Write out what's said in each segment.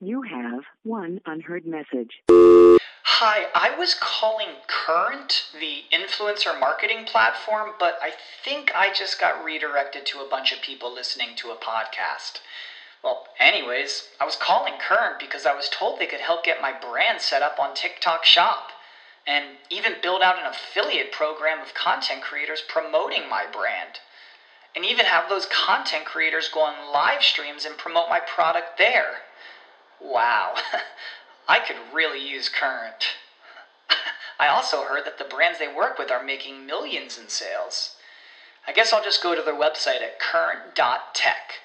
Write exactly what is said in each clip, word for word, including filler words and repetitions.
You have one unheard message. Hi, I was calling Current, the influencer marketing platform, but I think I just got redirected to a bunch of people listening to a podcast. Well, anyways, I was calling Current because I was told they could help get my brand set up on TikTok Shop, and even build out an affiliate program of content creators promoting my brand, and even have those content creators go on live streams and promote my product there. Wow, I could really use Current. I also heard that the brands they work with are making millions in sales. I guess I'll just go to their website at current dot tech.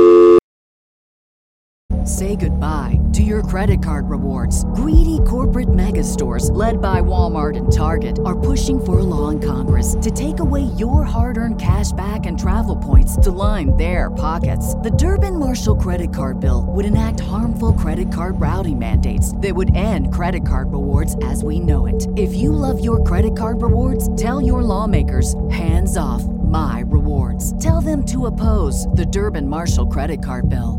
Say goodbye to your credit card rewards. Greedy corporate mega stores, led by Walmart and Target, are pushing for a law in Congress to take away your hard-earned cash back and travel points to line their pockets. The Durbin-Marshall credit card bill would enact harmful credit card routing mandates that would end credit card rewards as we know it. If you love your credit card rewards, tell your lawmakers, hands off my rewards. Tell them to oppose the Durbin-Marshall credit card bill.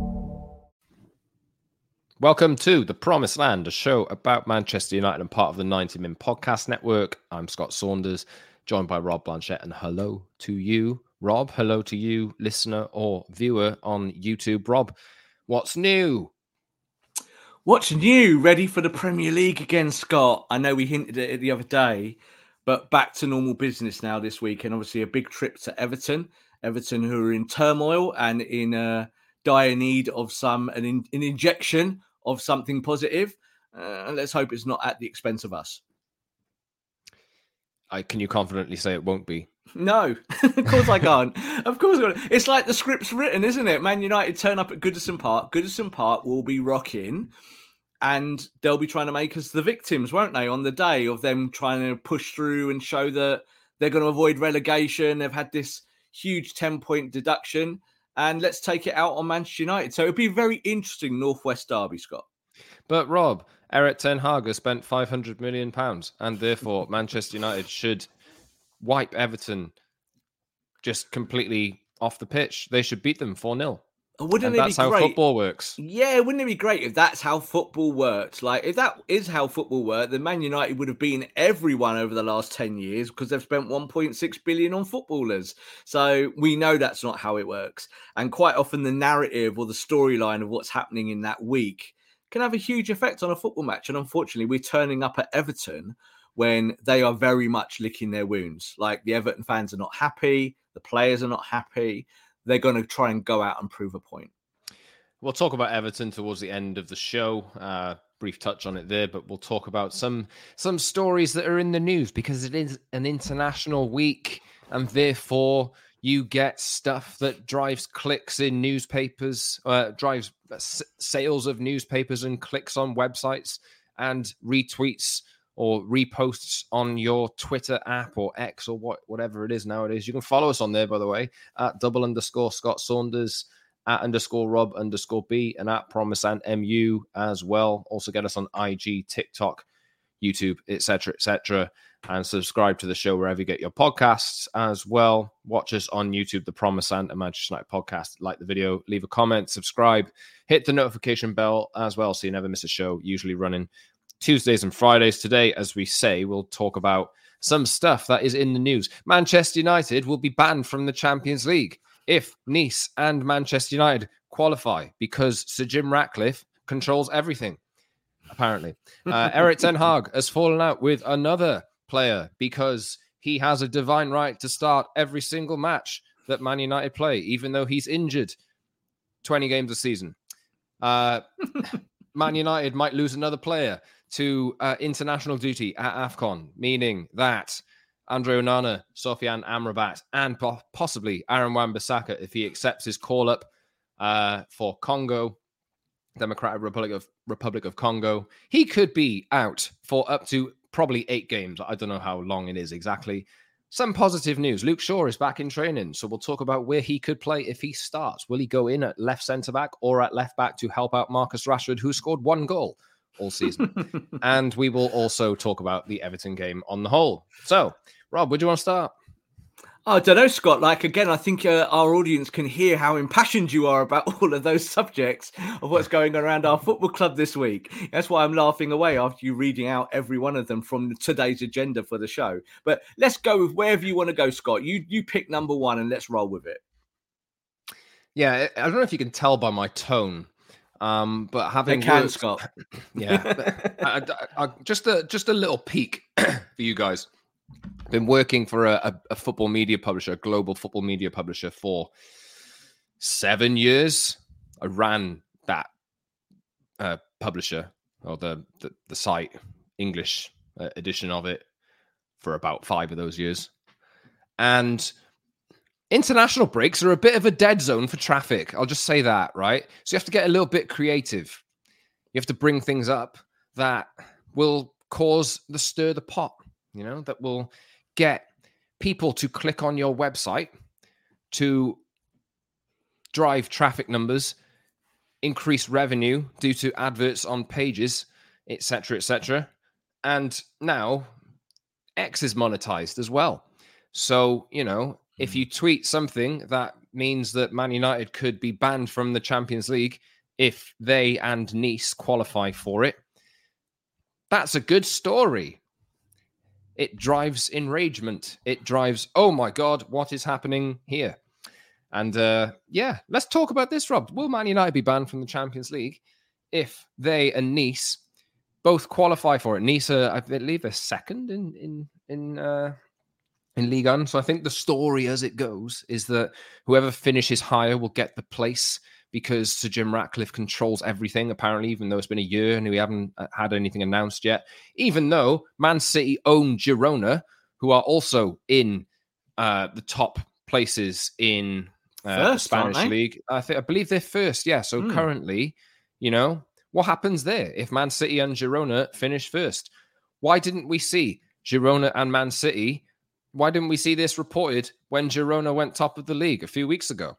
Welcome to The Promised Land, a show about Manchester United and part of the ninety min Podcast Network. I'm Scott Saunders, joined by Rob Blanchette, and hello to you, Rob. Hello to you, listener or viewer on YouTube. Rob, what's new? What's new? Ready for the Premier League again, Scott? I know we hinted at it the other day, but back to normal business now this week, and obviously a big trip to Everton. Everton, who are in turmoil and in uh, dire need of some an, in, an injection of something positive. Uh, let's hope it's not at the expense of us. I, can you confidently say it won't be? No, of course I can't. Of course I can't. It's like the script's written, isn't it? Man United turn up at Goodison Park. Goodison Park will be rocking, and they'll be trying to make us the victims, won't they, on the day of them trying to push through and show that they're going to avoid relegation. They've had this huge ten-point deduction, and let's take it out on Manchester United. So it'll be a very interesting Northwest derby, Scott. But Rob, Erik ten Hag has spent five hundred million pounds, and therefore Manchester United should wipe Everton just completely off the pitch. They should beat them four nil. Wouldn't and it that's be how great? Football works. Yeah, wouldn't it be great if that's how football worked? Like, if that is how football worked, then Man United would have beaten everyone over the last ten years because they've spent one point six billion on footballers. So we know that's not how it works. And quite often the narrative or the storyline of what's happening in that week can have a huge effect on a football match. And unfortunately, we're turning up at Everton when they are very much licking their wounds. Like, the Everton fans are not happy. The players are not happy. They're going to try and go out and prove a point. We'll talk about Everton towards the end of the show. Uh, brief touch on it there, but we'll talk about some some stories that are in the news because it is an international week, and therefore you get stuff that drives clicks in newspapers, uh, drives s- sales of newspapers and clicks on websites and retweets or reposts on your Twitter app or X or what, whatever it is nowadays. You can follow us on there, by the way, at double underscore Scott Saunders, at underscore Rob underscore B, and at Promise and M U as well. Also get us on I G, TikTok, YouTube, et cetera, et cetera. And subscribe to the show wherever you get your podcasts as well. Watch us on YouTube, The Promise and a Manchester United podcast. Like the video, leave a comment, subscribe, hit the notification bell as well so you never miss a show, usually running Tuesdays and Fridays. Today, as we say, we'll talk about some stuff that is in the news. Manchester United will be banned from the Champions League if Nice and Manchester United qualify because Sir Jim Ratcliffe controls everything, apparently. Uh, Erik ten Hag has fallen out with another player because he has a divine right to start every single match that Man United play, even though he's injured twenty games a season. Uh, Man United might lose another player to uh, international duty at AFCON, meaning that Andre Onana, Sofiane Amrabat, and po- possibly Aaron Wan-Bissaka, if he accepts his call-up uh, for Congo, Democratic Republic of Republic of Congo, he could be out for up to probably eight games. I don't know how long it is exactly. Some positive news. Luke Shaw is back in training, so we'll talk about where he could play if he starts. Will he go in at left centre-back or at left-back to help out Marcus Rashford, who scored one goal all season? And we will also talk about the Everton game on the whole. So, Rob, where do you want to start? I don't know, Scott. Like, again, I think uh, our audience can hear how impassioned you are about all of those subjects of what's going on around our football club this week. That's why I'm laughing away after you reading out every one of them from today's agenda for the show. But let's go with wherever you want to go, Scott. You you pick number one and let's roll with it. Yeah, I don't know if you can tell by my tone, um, but having I can, worked, Scott. yeah, I, I, I, just a just a little peek for you guys. Been working for a, a, a football media publisher, a global football media publisher for seven years. I ran that uh, publisher or the, the the site English uh, edition of it for about five of those years, and international breaks are a bit of a dead zone for traffic. I'll just say that, right? So you have to get a little bit creative. You have to bring things up that will cause the stir the pot, you know, that will get people to click on your website, to drive traffic numbers, increase revenue due to adverts on pages, et cetera, et cetera. And now X is monetized as well. So, you know, if you tweet something that means that Man United could be banned from the Champions League if they and Nice qualify for it, that's a good story. It drives enragement. It drives, oh my God, what is happening here? And uh, yeah, let's talk about this, Rob. Will Man United be banned from the Champions League if they and Nice both qualify for it? Nice, uh, I believe, they're second in in in uh, in Ligue one. So I think the story as it goes is that whoever finishes higher will get the place, because Sir Jim Ratcliffe controls everything, apparently, even though it's been a year and we haven't had anything announced yet. Even though Man City own Girona, who are also in uh, the top places in uh, First, the Spanish league. I, think, I believe they're first, yeah. So mm. currently, you know, what happens there if Man City and Girona finish first? Why didn't we see Girona and Man City? Why didn't we see this reported when Girona went top of the league a few weeks ago?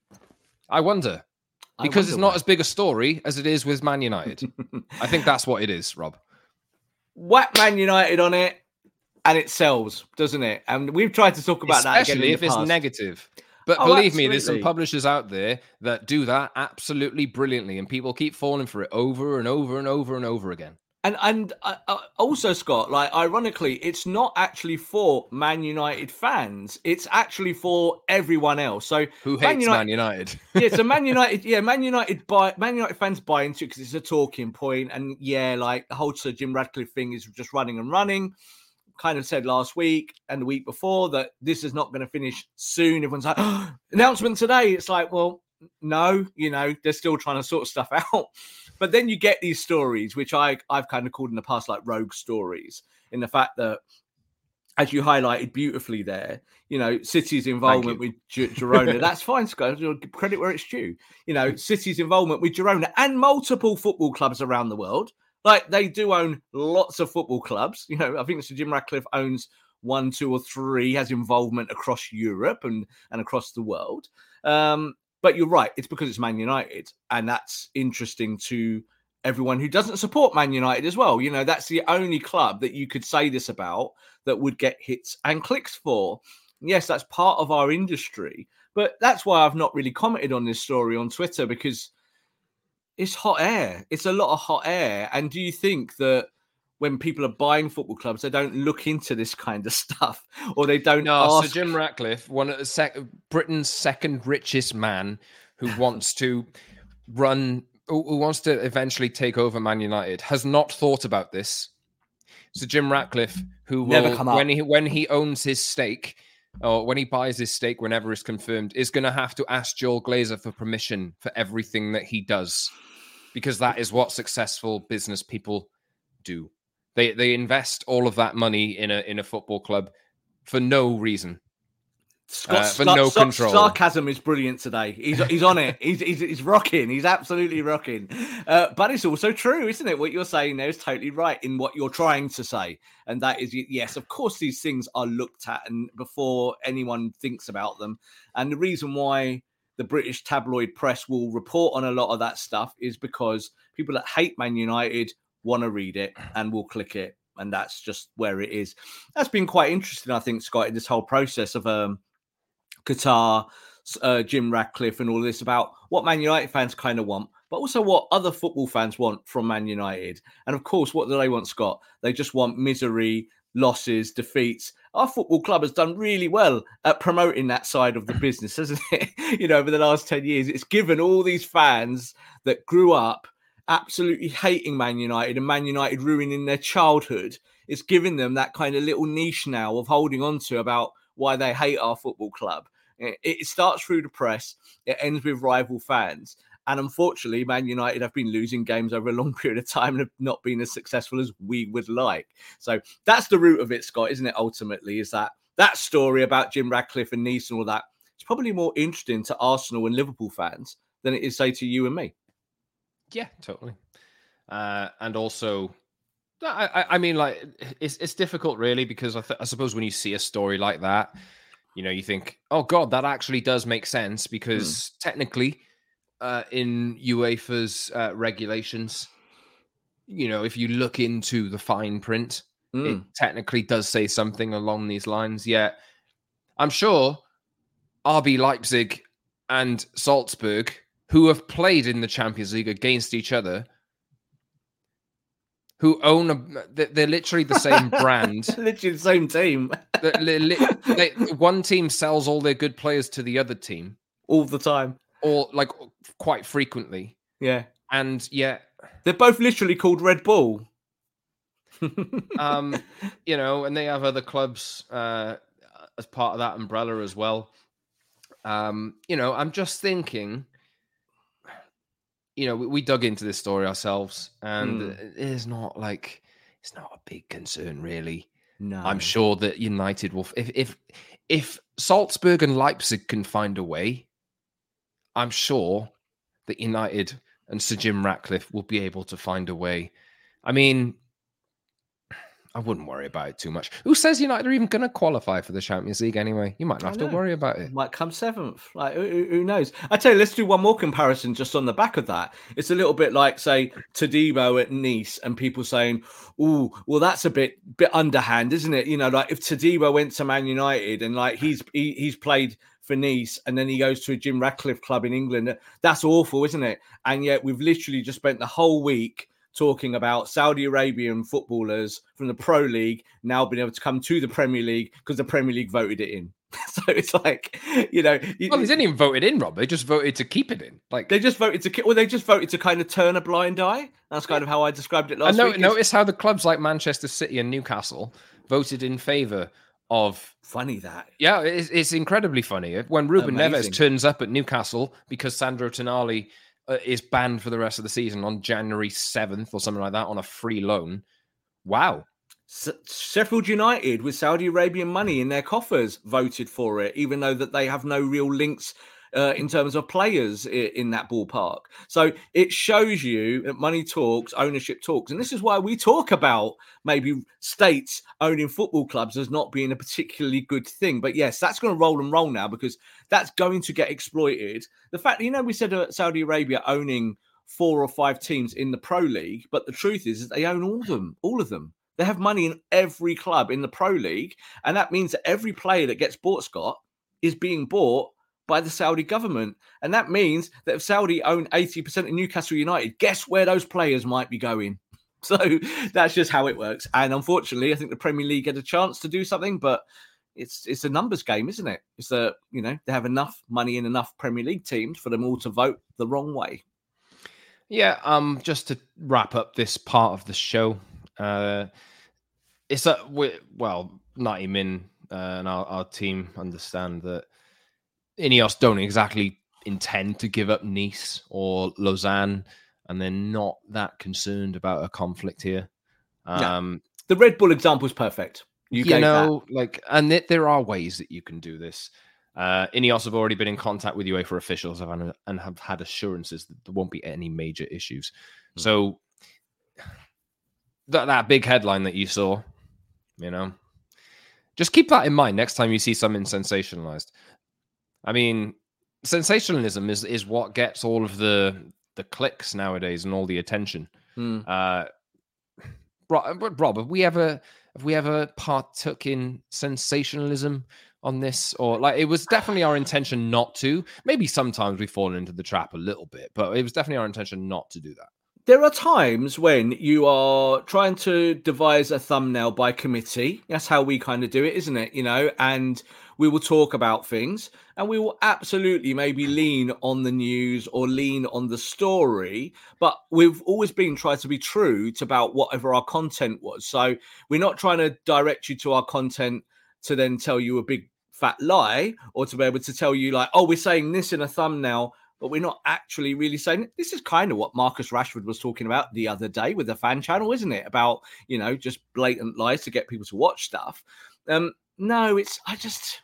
I wonder. Because it's not why. as big a story as it is with Man United. I think that's what it is, Rob. Whack Man United on it, and it sells, doesn't it? And we've tried to talk about Especially that again in if the it's past. negative. But oh, believe absolutely. me, there's some publishers out there that do that absolutely brilliantly, and people keep falling for it over and over and over and over again. And and uh, also, Scott, like, ironically, it's not actually for Man United fans. It's actually for everyone else. So who hates Man United? Man United? yeah, so Man United, yeah, Man United buy Man United fans buy into it because it's a talking point. And yeah, like the whole Sir Jim Ratcliffe thing is just running and running. Kind of said last week and the week before that this is not going to finish soon. Everyone's like, oh, announcement today. It's like, well, no, you know, they're still trying to sort stuff out. But then you get these stories, which I, I've kind of called in the past like rogue stories, in the fact that, as you highlighted beautifully there, you know, City's involvement with G- Girona. That's fine, Scott. Credit where it's due. You know, City's involvement with Girona and multiple football clubs around the world. Like, they do own lots of football clubs. You know, I think Sir Jim Ratcliffe owns one, two, or three, has involvement across Europe and, and across the world. Um, But you're right. It's because it's Man United. And that's interesting to everyone who doesn't support Man United as well. You know, that's the only club that you could say this about that would get hits and clicks for. Yes, that's part of our industry. But that's why I've not really commented on this story on Twitter, because it's hot air. It's a lot of hot air. And do you think that when people are buying football clubs, they don't look into this kind of stuff, or they don't no, ask? Sir Jim Ratcliffe, one of the sec- Britain's second richest man, who wants to run, who, who wants to eventually take over Man United, has not thought about this. Sir Jim Ratcliffe, who will, Never come up. when he when he owns his stake, or when he buys his stake, whenever it's confirmed, is going to have to ask Joel Glazer for permission for everything that he does, because that is what successful business people do. They they invest all of that money in a in a football club for no reason, Scott, uh, for sar- no sar- control. Sarcasm is brilliant today. He's he's on it. He's he's, he's rocking. He's absolutely rocking. Uh, but it's also true, isn't it? What you're saying there is totally right in what you're trying to say, and that is, yes, of course, these things are looked at and before anyone thinks about them. And the reason why the British tabloid press will report on a lot of that stuff is because people that hate Man United want to read it and will click it, and that's just where it is. That's been quite interesting, I think, Scott, in this whole process of um Qatar, uh, Jim Ratcliffe, and all this about what Man United fans kind of want, but also what other football fans want from Man United. And of course, what do they want, Scott? They just want misery, losses, defeats. Our football club has done really well at promoting that side of the business, hasn't it? You know, over the last ten years, it's given all these fans that grew up absolutely hating Man United and Man United ruining their childhood. It's given them that kind of little niche now of holding on to about why they hate our football club. It, it starts through the press. It ends with rival fans. And unfortunately, Man United have been losing games over a long period of time and have not been as successful as we would like. So that's the root of it, Scott, isn't it? Ultimately, is that that story about Jim Ratcliffe and Nice and all that. It's probably more interesting to Arsenal and Liverpool fans than it is, say, to you and me. Yeah, totally. Uh, and also, I, I, I mean, like, it's it's difficult, really, because I, th- I suppose when you see a story like that, you know, you think, oh, God, that actually does make sense because mm. technically, Uh, in UEFA's uh, regulations, you know, if you look into the fine print, mm. it technically does say something along these lines. Yet, I'm sure R B Leipzig and Salzburg, who have played in the Champions League against each other, who own a, they're literally the same brand, literally the same team. they, they, one team sells all their good players to the other team all the time. Or like quite frequently. Yeah. And yeah. They're both literally called Red Bull. um, you know, and they have other clubs uh, as part of that umbrella as well. Um, you know, I'm just thinking, you know, we, we dug into this story ourselves and mm. it is not like, it's not a big concern really. No. I'm sure that United will, if, if, if Salzburg and Leipzig can find a way, I'm sure that United and Sir Jim Ratcliffe will be able to find a way. I mean, I wouldn't worry about it too much. Who says United are even going to qualify for the Champions League anyway? You might not have to worry about it. Might come seventh. Like, who, who knows? I tell you, let's do one more comparison just on the back of that. It's a little bit like, say, Todibo at Nice and people saying, oh, well, that's a bit bit underhand, isn't it? You know, like if Todibo went to Man United and like he's he, he's played for Nice and then he goes to a Jim Ratcliffe club in England, that's awful, isn't it? And yet we've literally just spent the whole week talking about Saudi Arabian footballers from the Pro League now being able to come to the Premier League because the Premier League voted it in. So it's like, you know, well, they didn't even vote it in, Rob. They just voted to keep it in. Like they just voted to, well, they just voted to kind of turn a blind eye. That's kind of how I described it last I know, week. Notice how the clubs like Manchester City and Newcastle voted in favour of. Funny that. Yeah, it's, it's incredibly funny. When Ruben Amazing. Neves turns up at Newcastle because Sandro Tonali uh, is banned for the rest of the season on January seventh or something like that on a free loan. Wow. S- Sheffield United with Saudi Arabian money in their coffers voted for it, even though that they have no real links uh, in terms of players in, in that ballpark. So it shows you that money talks, ownership talks. And this is why we talk about maybe states owning football clubs as not being a particularly good thing. But yes, that's going to roll and roll now because that's going to get exploited. The fact, you know, we said uh, Saudi Arabia owning four or five teams in the Pro League, but the truth is, is they own all of them, all of them. They have money in every club in the Pro League. And that means that every player that gets bought, Scott, is being bought by the Saudi government. And that means that if Saudi own eighty percent of Newcastle United, guess where those players might be going? So that's just how it works. And unfortunately, I think the Premier League had a chance to do something, but it's it's a numbers game, isn't it? It's a, you know, they have enough money in enough Premier League teams for them all to vote the wrong way. Yeah, um, just to wrap up this part of the show, uh, it's a well, Natty Min uh, and our, our team understand that Ineos don't exactly intend to give up Nice or Lausanne, and they're not that concerned about a conflict here. Um, no. The Red Bull example is perfect. You, you know, that. like, and th- there are ways that you can do this. Uh, Ineos have already been in contact with UEFA officials and, and have had assurances that there won't be any major issues. Mm. So that that big headline that you saw, you know, just keep that in mind next time you see something sensationalized. I mean, sensationalism is is what gets all of the the clicks nowadays and all the attention. Mm. Uh, Rob, Rob, have we ever have we ever partook in sensationalism on this, or like it was definitely our intention not to. Maybe sometimes we've fallen into the trap a little bit, but it was definitely our intention not to do that. There are times when you are trying to devise a thumbnail by committee. That's how we kind of do it, isn't it? You know, and we will talk about things and we will absolutely maybe lean on the news or lean on the story. But we've always been trying to be true to about whatever our content was. So we're not trying to direct you to our content to then tell you a big fat lie or to be able to tell you like, oh, we're saying this in a thumbnail, but we're not actually really saying it. This is kind of what Marcus Rashford was talking about the other day with the fan channel, isn't it? About, you know, just blatant lies to get people to watch stuff. Um, no, it's, I just,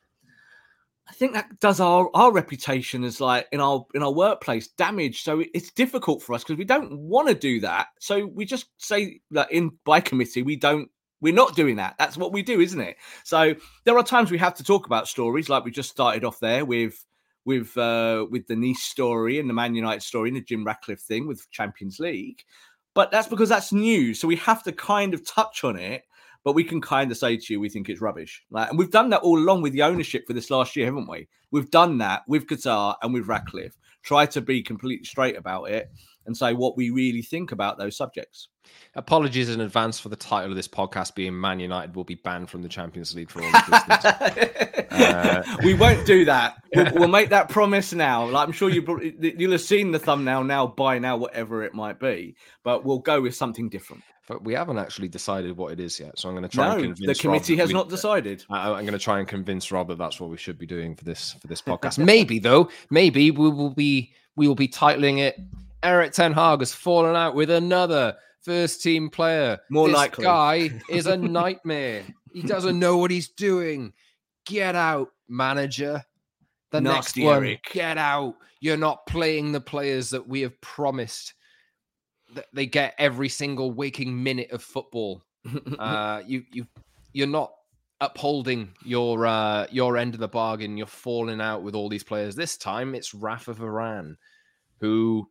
I think that does our, our reputation as like in our, in our workplace damage. So it's difficult for us because we don't want to do that. So we just say that in by committee, we don't, we're not doing that. That's what we do, isn't it? So there are times we have to talk about stories like we just started off there with, with uh, with the Nice story and the Man United story and the Jim Ratcliffe thing with Champions League. But that's because that's news. So we have to kind of touch on it, but we can kind of say to you, we think it's rubbish. Like, and we've done that all along with the ownership for this last year, haven't we? We've done that with Qatar and with Ratcliffe. Try to be completely straight about it and say what we really think about those subjects. Apologies in advance for the title of this podcast being Man United will be banned from the Champions League for all the listeners. uh, we won't do that. We'll, we'll make that promise now. Like I'm sure you, you'll have seen the thumbnail now, by now, whatever it might be. But we'll go with something different. But we haven't actually decided what it is yet. So I'm going to try no, and convince the committee Rob has we, not decided. I, I'm going to try and convince Rob that that's what we should be doing for this for this podcast. Maybe, though, maybe we will be we will be titling it Erik ten Hag has fallen out with another first team player. More this likely. guy is a nightmare. He doesn't know what he's doing. Get out, manager. The Nasty next one, Eric. Get out. You're not playing the players that we have promised that they get every single waking minute of football. uh, you you you're not upholding your uh, your end of the bargain. You're falling out with all these players. This time it's Rafa Varane, who.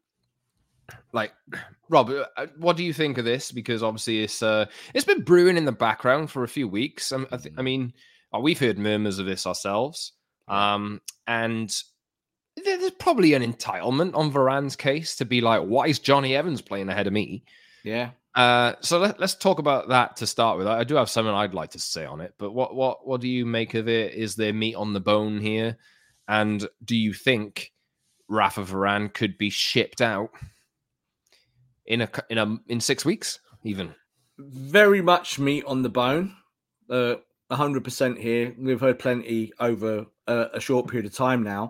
Like, Rob, what do you think of this? Because obviously it's uh, it's been brewing in the background for a few weeks. I, I, th- I mean, oh, we've heard murmurs of this ourselves, um, and there's probably an entitlement on Varane's case to be like, why is Johnny Evans playing ahead of me? Yeah. Uh, so let, let's talk about that to start with. I, I do have something I'd like to say on it, but what what what do you make of it? Is there meat on the bone here? And do you think Rafa Varane could be shipped out in a in a in six weeks even? Very much meat on the bone, uh one hundred percent here. We've heard plenty over a, a short period of time now.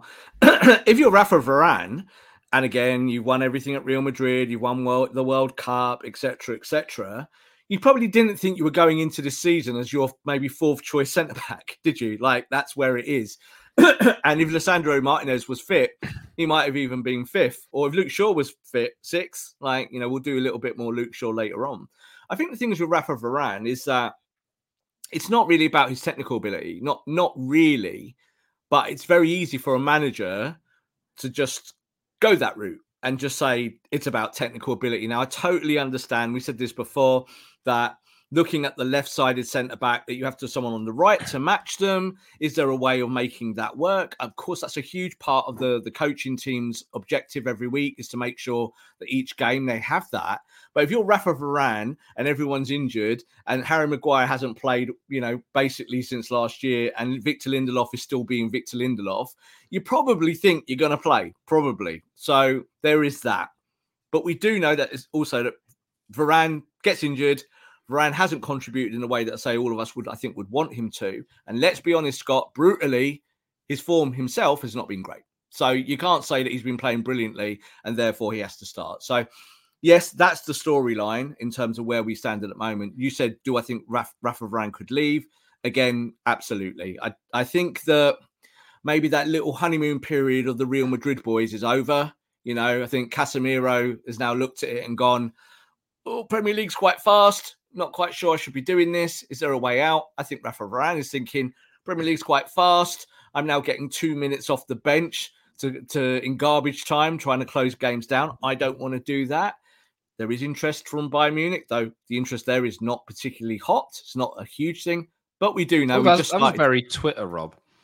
If you're Rafa Varane, and again you've won everything at Real Madrid, you've won world, the World Cup, etc, etc, you probably didn't think you were going into this season as your maybe fourth choice centre back, did you? Like, that's where it is. And if Lisandro Martinez was fit, he might have even been fifth. Or if Luke Shaw was fit, sixth. Like, you know, we'll do a little bit more Luke Shaw later on. I think the thing with Rafa Varane is that it's not really about his technical ability. Not, not really. But it's very easy for a manager to just go that route and just say it's about technical ability. Now, I totally understand. We said this before, that looking at the left-sided centre-back, that you have to have someone on the right to match them. Is there a way of making that work? Of course, that's a huge part of the, the coaching team's objective every week, is to make sure that each game they have that. But if you're Rafa Varane and everyone's injured and Harry Maguire hasn't played, you know, basically since last year, and Victor Lindelof is still being Victor Lindelof, you probably think you're going to play, probably. So there is that. But we do know that it's also that Varane gets injured. Varane hasn't contributed in a way that I say all of us would, I think, would want him to. And let's be honest, Scott, brutally, his form himself has not been great. So you can't say that he's been playing brilliantly and therefore he has to start. So, yes, that's the storyline in terms of where we stand at the moment. You said, do I think Raf, Rafa Varane could leave? Again, absolutely. I, I think that maybe that little honeymoon period of the Real Madrid boys is over. You know, I think Casemiro has now looked at it and gone, oh, Premier League's quite fast. Not quite sure I should be doing this. Is there a way out? I think Rafa Varane is thinking, Premier League's quite fast. I'm now getting two minutes off the bench to, to in garbage time, trying to close games down. I don't want to do that. There is interest from Bayern Munich, though the interest there is not particularly hot. It's not a huge thing, but we do know. Well, we that's, just that was very Twitter, Rob.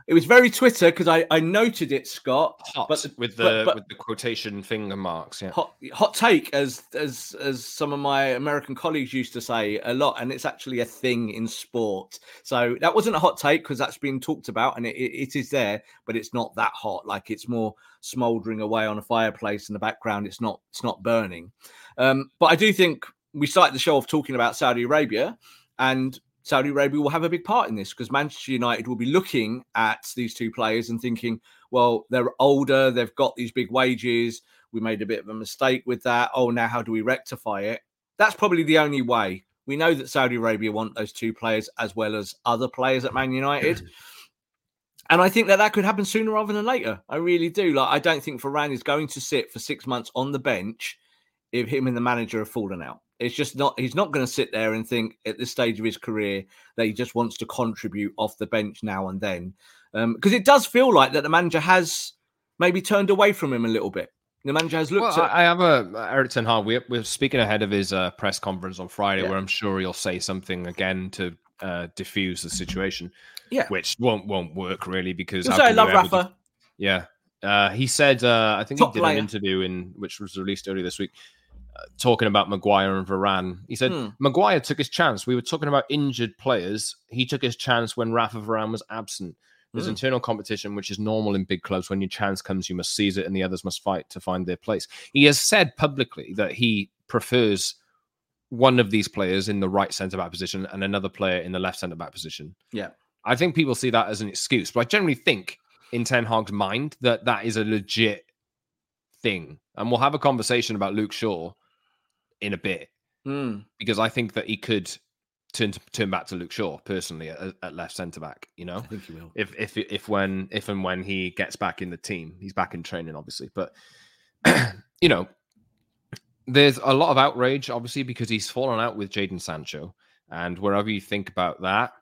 It was very Twitter because I, I noted it, Scott. Hot but, with the but, but, with the quotation finger marks. Yeah. Hot, hot take, as as as some of my American colleagues used to say a lot, and it's actually a thing in sport. So that wasn't a hot take because that's been talked about, and it, it, it is there, but it's not that hot. Like it's more smouldering away on a fireplace in the background. It's not it's not burning. Um, but I do think we started the show off talking about Saudi Arabia, and Saudi Arabia will have a big part in this because Manchester United will be looking at these two players and thinking, well, they're older, they've got these big wages. We made a bit of a mistake with that. Oh, now how do we rectify it? That's probably the only way. We know that Saudi Arabia want those two players as well as other players at Man United. And I think that that could happen sooner rather than later. I really do. Like, I don't think Varane is going to sit for six months on the bench if him and the manager have fallen out. It's just not, he's not going to sit there and think at this stage of his career that he just wants to contribute off the bench now and then. Because um, it does feel like that the manager has maybe turned away from him a little bit. The manager has looked well, at... I have a Erik ten Hag. We're, we're speaking ahead of his uh, press conference on Friday, yeah. where I'm sure he'll say something again to uh, diffuse the situation. Yeah, which won't won't work really because You'll say, I love Rafa. Def- yeah, uh, he said. Uh, I think Top he did player. an interview in which was released earlier this week, uh, talking about Maguire and Varane. He said Hmm. Maguire took his chance. We were talking about injured players. He took his chance when Rafa Varane was absent. There's Mm. internal competition, which is normal in big clubs. When your chance comes, you must seize it, and the others must fight to find their place. He has said publicly that he prefers one of these players in the right centre-back position and another player in the left centre-back position. Yeah. I think people see that as an excuse, but I generally think in Ten Hag's mind that that is a legit thing. And we'll have a conversation about Luke Shaw in a bit, Mm. because I think that he could turn to, turn back to Luke Shaw personally at, at left centre back. You know, I think he will. if if if when if and when he gets back in the team, he's back in training, obviously. But you know, there's a lot of outrage, obviously, because he's fallen out with Jadon Sancho, and wherever you think about that,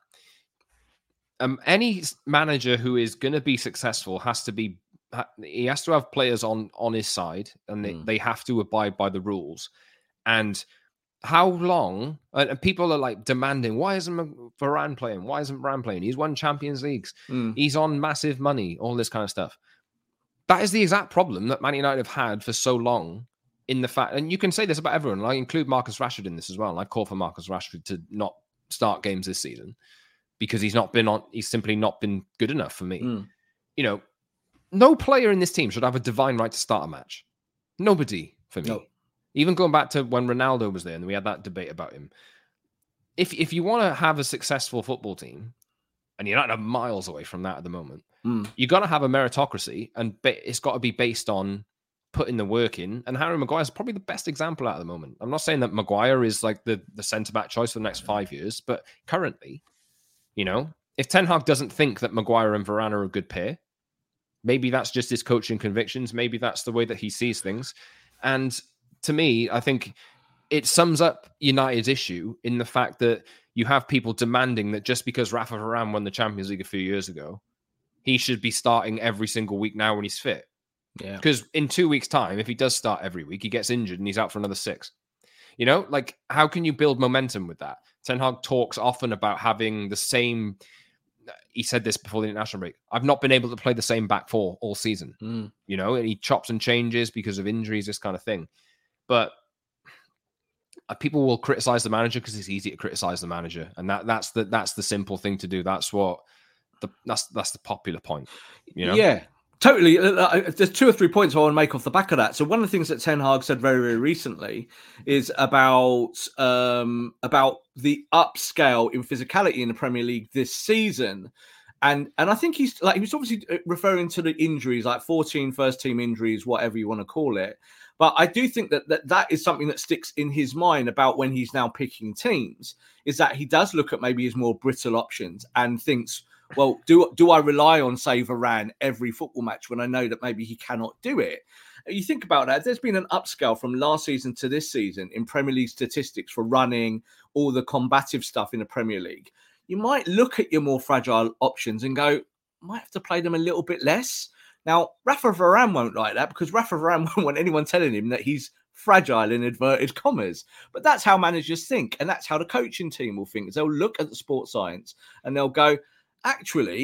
um, any manager who is going to be successful has to be he has to have players on on his side, and they, Mm. they have to abide by the rules. And how long? And people are like demanding, why isn't Varane playing? Why isn't Varane playing? He's won Champions Leagues. Mm. He's on massive money, all this kind of stuff. That is the exact problem that Man United have had for so long in the fact, and you can say this about everyone. I include Marcus Rashford in this as well. And I call for Marcus Rashford to not start games this season because he's not been on, he's simply not been good enough for me. Mm. You know, no player in this team should have a divine right to start a match. Nobody for me. No. Even going back to when Ronaldo was there and we had that debate about him. If if you want to have a successful football team, and you're not miles away from that at the moment, Mm. you got to have a meritocracy, and ba- it's got to be based on putting the work in. And Harry Maguire is probably the best example at the moment. I'm not saying that Maguire is like the, the centre-back choice for the next five years, but currently, you know, if Ten Hag doesn't think that Maguire and Varane are a good pair, maybe that's just his coaching convictions. Maybe that's the way that he sees things. And to me, I think it sums up United's issue in the fact that you have people demanding that just because Rafa Varane won the Champions League a few years ago, he should be starting every single week now when he's fit. Yeah. Because in two weeks' time, if he does start every week, he gets injured and he's out for another six. You know, like, how can you build momentum with that? Ten Hag talks often about having the same... He said this before the international break. I've not been able to play the same back four all season. Mm. You know, and he chops and changes because of injuries, this kind of thing. But people will criticize the manager because it's easy to criticize the manager, and that that's the that's the simple thing to do. That's what the that's that's the popular point. You know, Yeah, totally. Uh, There's two or three points I want to make off the back of that. So one of the things that Ten Hag said very very recently is about um, about the upscale in physicality in the Premier League this season. And and I think he's like he was obviously referring to the injuries, like fourteen first team injuries, whatever you want to call it. But I do think that, that that is something that sticks in his mind about when he's now picking teams, is that he does look at maybe his more brittle options and thinks, well, do do I rely on, say, Varane every football match when I know that maybe he cannot do it? You think about that. There's been an upscale from last season to this season in Premier League statistics for running, all the combative stuff in the Premier League. You might look at your more fragile options and go, might have to play them a little bit less. Now, Rafa Varane won't like that because Rafa Varane won't want anyone telling him that he's fragile in inverted commas. But that's how managers think. And that's how the coaching team will think. They'll look at the sports science and they'll go, actually,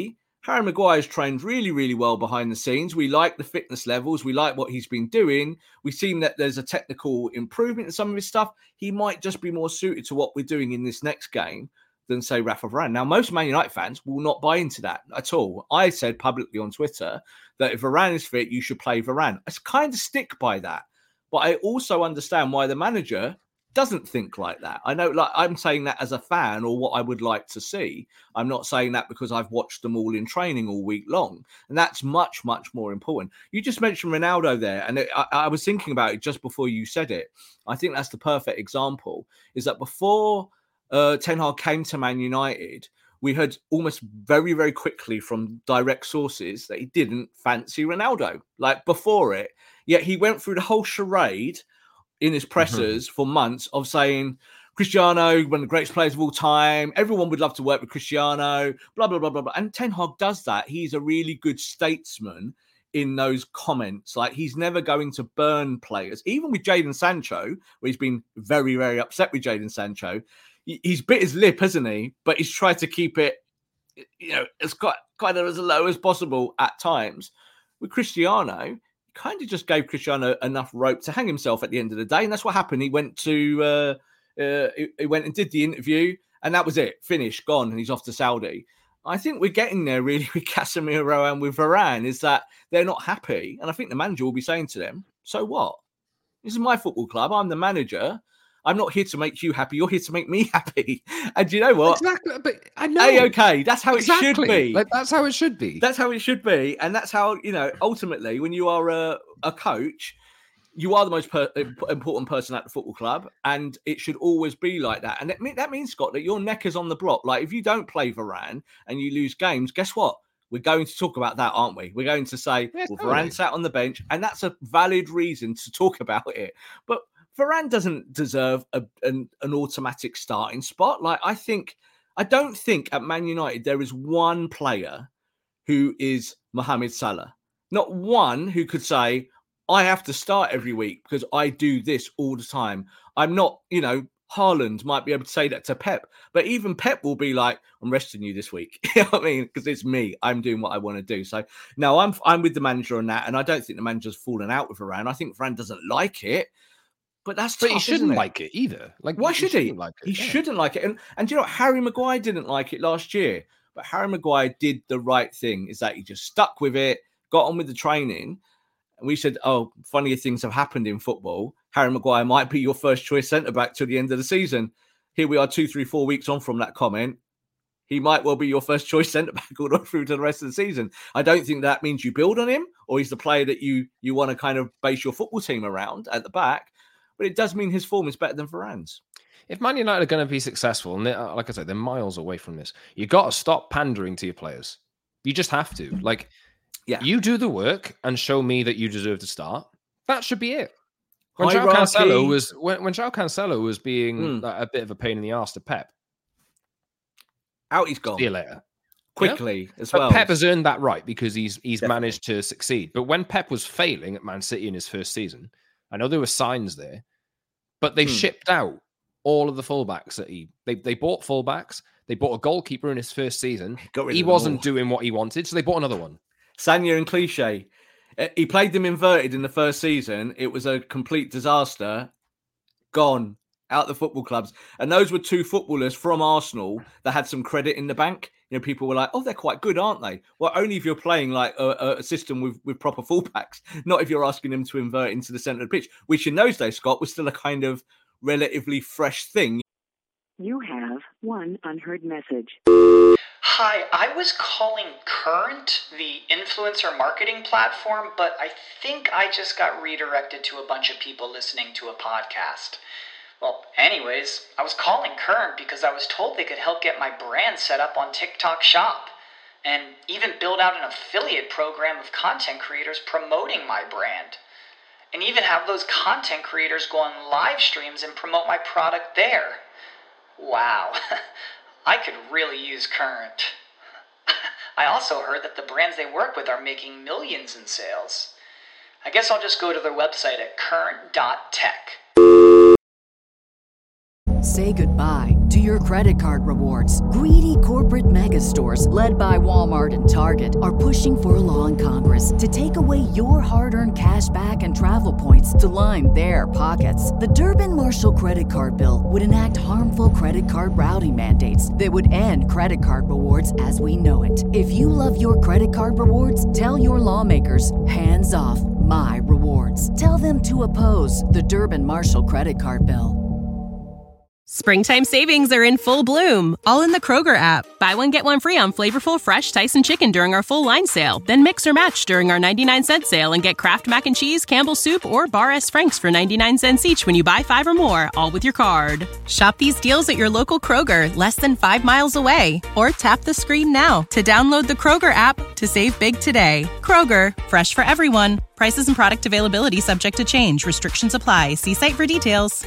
Harry Maguire's trained really, really well behind the scenes. We like the fitness levels. We like what he's been doing. We've seen that there's a technical improvement in some of his stuff. He might just be more suited to what we're doing in this next game than, say, Rafa Varane. Now, most Man United fans will not buy into that at all. I said publicly on Twitter that if Varane is fit, you should play Varane. I kind of stick by that. But I also understand why the manager doesn't think like that. I know, like, I'm saying that as a fan or what I would like to see. I'm not saying that because I've watched them all in training all week long. And that's much, much more important. You just mentioned Ronaldo there. And it, I, I was thinking about it just before you said it. I think that's the perfect example, is that before uh, Ten Hag came to Man United, we heard almost very, very quickly from direct sources that he didn't fancy Ronaldo, like before it. Yet he went through the whole charade in his pressers mm-hmm. for months of saying Cristiano, one of the greatest players of all time. Everyone would love to work with Cristiano, blah, blah, blah, blah, blah. And Ten Hag does that. He's a really good statesman in those comments. Like, he's never going to burn players. Even with Jadon Sancho, where he's been very, very upset with Jadon Sancho, he's bit his lip, hasn't he? But he's tried to keep it, you know, as quite, kind of as low as possible at times. With Cristiano, kind of just gave Cristiano enough rope to hang himself at the end of the day. And that's what happened. He went to, uh, uh, he went and did the interview, and that was it. Finished, gone, and he's off to Saudi. I think we're getting there really with Casemiro and with Varane, is that they're not happy. And I think the manager will be saying to them, so what? This is my football club. I'm the manager. I'm not here to make you happy. You're here to make me happy. And you know what? Exactly. But I know. Hey, okay. That's how exactly. it should be. Like, that's how it should be. That's how it should be. And that's how, you know, ultimately, when you are a, a coach, you are the most per- important person at the football club. And it should always be like that. And that, mean, that means, Scott, that your neck is on the block. Like, if you don't play Varane and you lose games, guess what? We're going to talk about that, aren't we? We're going to say, yes, well, Varane sat on the bench. And that's a valid reason to talk about it. But Varane doesn't deserve a, an, an automatic starting spot. Like, I think, I don't think at Man United there is one player who is Mohamed Salah. Not one who could say, I have to start every week because I do this all the time. I'm not, you know, Haaland might be able to say that to Pep, but even Pep will be like, I'm resting you this week. You know what I mean? Because it's me. I'm doing what I want to do. So, no, I'm I'm with the manager on that. And I don't think the manager's fallen out with Varane. I think Varane doesn't like it. But that's but tough, he shouldn't it? like it either. Like, why should he? Like it, he yeah. shouldn't like it. And and you know what? Harry Maguire didn't like it last year, but Harry Maguire did the right thing. Is that he just stuck with it, got on with the training, and we said, "Oh, funnier things have happened in football. Harry Maguire might be your first choice centre back till the end of the season." Here we are, two, three, four weeks on from that comment. He might well be your first choice centre back all the way through to the rest of the season. I don't think that means you build on him, or he's the player that you you want to kind of base your football team around at the back. But it does mean his form is better than Varane's. If Man United are going to be successful, and like I said, they're miles away from this, you got to stop pandering to your players. You just have to. Like, yeah. You do the work and show me that you deserve to start. That should be it. When João Cancelo was when, when João Cancelo was being mm. like, a bit of a pain in the arse to Pep, out he's gone. See you later. Quickly yeah? as but well. Pep has earned that right because he's he's Definitely. managed to succeed. But when Pep was failing at Man City in his first season, I know there were signs there, but they hmm. shipped out all of the fullbacks that he they they bought fullbacks. They bought a goalkeeper in his first season. He wasn't doing what he wanted, so they bought another one. Sagna and Cliche. He played them inverted in the first season. It was a complete disaster. Gone out the football clubs. And those were two footballers from Arsenal that had some credit in the bank. You know, people were like, oh, they're quite good, aren't they? Well, only if you're playing like a, a system with, with proper fullbacks, not if you're asking them to invert into the centre of the pitch, which in those days, Scott, was still a kind of relatively fresh thing. You have one unheard message. Hi, I was calling Current, the influencer marketing platform, but I think I just got redirected to a bunch of people listening to a podcast. Well, anyways, I was calling Current because I was told they could help get my brand set up on TikTok Shop and even build out an affiliate program of content creators promoting my brand. And even have those content creators go on live streams and promote my product there. Wow, I could really use Current. I also heard that the brands they work with are making millions in sales. I guess I'll just go to their website at current dot tech. Say goodbye to your credit card rewards. Greedy corporate mega stores, led by Walmart and Target, are pushing for a law in Congress to take away your hard-earned cash back and travel points to line their pockets. The Durbin-Marshall credit card bill would enact harmful credit card routing mandates that would end credit card rewards as we know it. If you love your credit card rewards, tell your lawmakers, hands off my rewards. Tell them to oppose the Durbin-Marshall credit card bill. Springtime savings are in full bloom, all in the Kroger app. Buy one, get one free on flavorful fresh Tyson chicken during our full line sale. Then mix or match during our ninety-nine cent sale and get Kraft Mac and Cheese, Campbell's Soup, or Bar S. Frank's for ninety-nine cents each when you buy five or more, all with your card. Shop these deals at your local Kroger, less than five miles away. Or tap the screen now to download the Kroger app to save big today. Kroger, fresh for everyone. Prices and product availability subject to change. Restrictions apply. See site for details.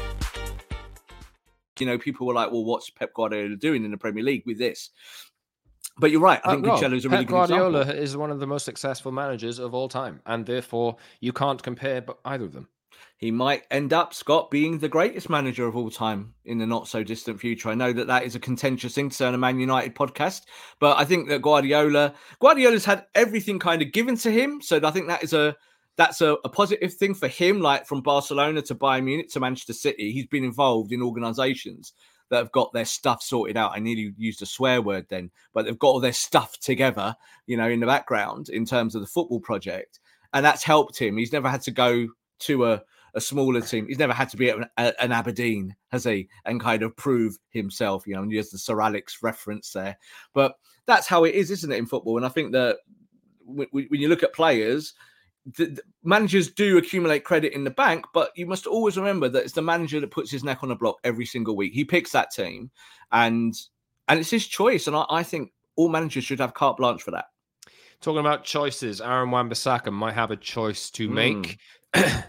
You know, people were like, well, what's Pep Guardiola doing in the Premier League with this? But you're right. I think uh, Guardiola is a really Pep good Guardiola example. is one of the most successful managers of all time. And therefore, you can't compare either of them. He might end up, Scott, being the greatest manager of all time in the not so distant future. I know that that is a contentious thing to say on a Man United podcast, but I think that Guardiola, Guardiola's had everything kind of given to him. So I think that is a, That's a, a positive thing for him, like from Barcelona to Bayern Munich to Manchester City. He's been involved in organisations that have got their stuff sorted out. I nearly used a swear word then, but they've got all their stuff together, you know, in the background in terms of the football project. And that's helped him. He's never had to go to a, a smaller team. He's never had to be at an, a, an Aberdeen, has he? And kind of prove himself, you know, and there's the Sir Alex reference there. But that's how it is, isn't it, in football? And I think that when, when you look at players, The, the managers do accumulate credit in the bank, but you must always remember that it's the manager that puts his neck on the block every single week. He picks that team, and and it's his choice. And I, I think all managers should have carte blanche for that. Talking about choices, Aaron Wan-Bissaka might have a choice to make. Mm.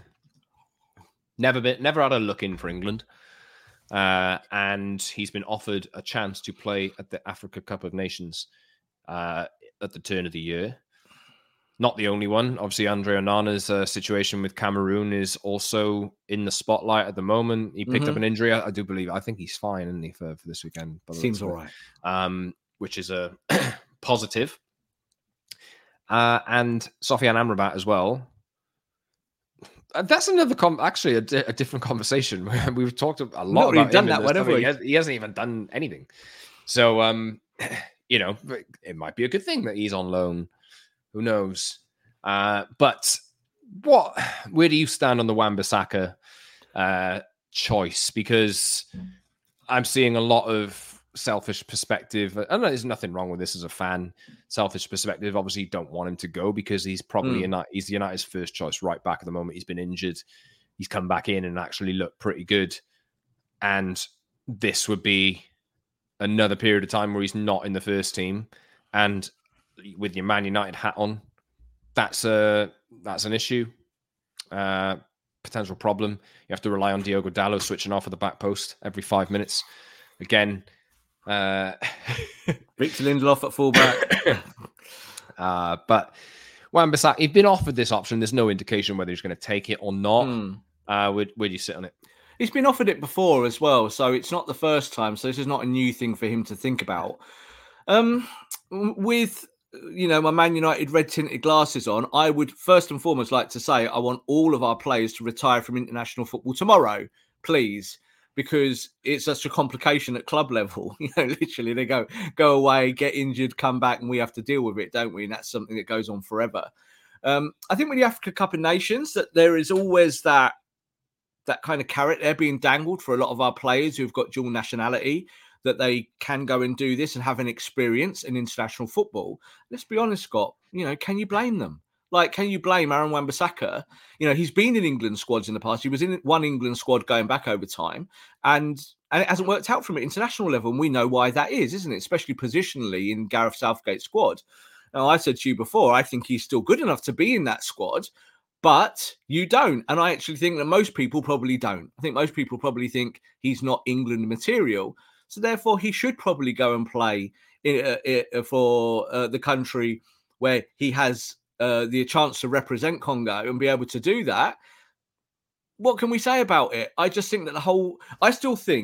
never been, never had a look in for England, uh, and he's been offered a chance to play at the Africa Cup of Nations uh, at the turn of the year. Not the only one. Obviously, Andre Onana's uh, situation with Cameroon is also in the spotlight at the moment. He picked mm-hmm. up an injury. I, I do believe. I think he's fine, isn't he, for, for this weekend? Seems all right. Um, which is a positive. Uh, and Sofiane Amrabat as well. Uh, that's another, com- actually, a, di- a different conversation. We've talked a lot Not about done him that, whatever. He, has, he hasn't even done anything. So, um, you know, it might be a good thing that he's on loan. Who knows? Uh, but what? Where do you stand on the Wan-Bissaka uh, choice? Because I'm seeing a lot of selfish perspective. I know there's nothing wrong with this as a fan. Selfish perspective. Obviously, you don't want him to go because he's probably mm. he's United's first choice right back at the moment. He's been injured. He's come back in and actually looked pretty good. And this would be another period of time where he's not in the first team. And with your Man United hat on, that's a that's an issue, uh, potential problem. You have to rely on Diogo Dalot switching off at the back post every five minutes. Again, uh, Victor Lindelof at fullback. uh, but Wan-Bissaka, he's been offered this option. There's no indication whether he's going to take it or not. Mm. Uh, where, where do you sit on it? He's been offered it before as well, so it's not the first time. So this is not a new thing for him to think about. Um, with you know, my Man United red tinted glasses on, I would first and foremost like to say I want all of our players to retire from international football tomorrow, please, because it's such a complication at club level. You know, literally they go go away, get injured, come back, and we have to deal with it, don't we? And that's something that goes on forever. Um, I think with the Africa Cup of Nations, that there is always that that kind of carrot there being dangled for a lot of our players who've got dual nationality, that they can go and do this and have an experience in international football. Let's be honest, Scott, you know, can you blame them? Like, can you blame Aaron Wan-Bissaka? You know, he's been in England squads in the past. He was in one England squad going back over time, and, and it hasn't worked out from an international level. And we know why that is, isn't it? Especially positionally in Gareth Southgate's squad. Now, I said to you before, I think he's still good enough to be in that squad, but you don't. And I actually think that most people probably don't. I think most people probably think he's not England material. So therefore, he should probably go and play in, uh, in, for uh, the country where he has uh, the chance to represent Congo and be able to do that. What can we say about it? I just think that the whole... I still think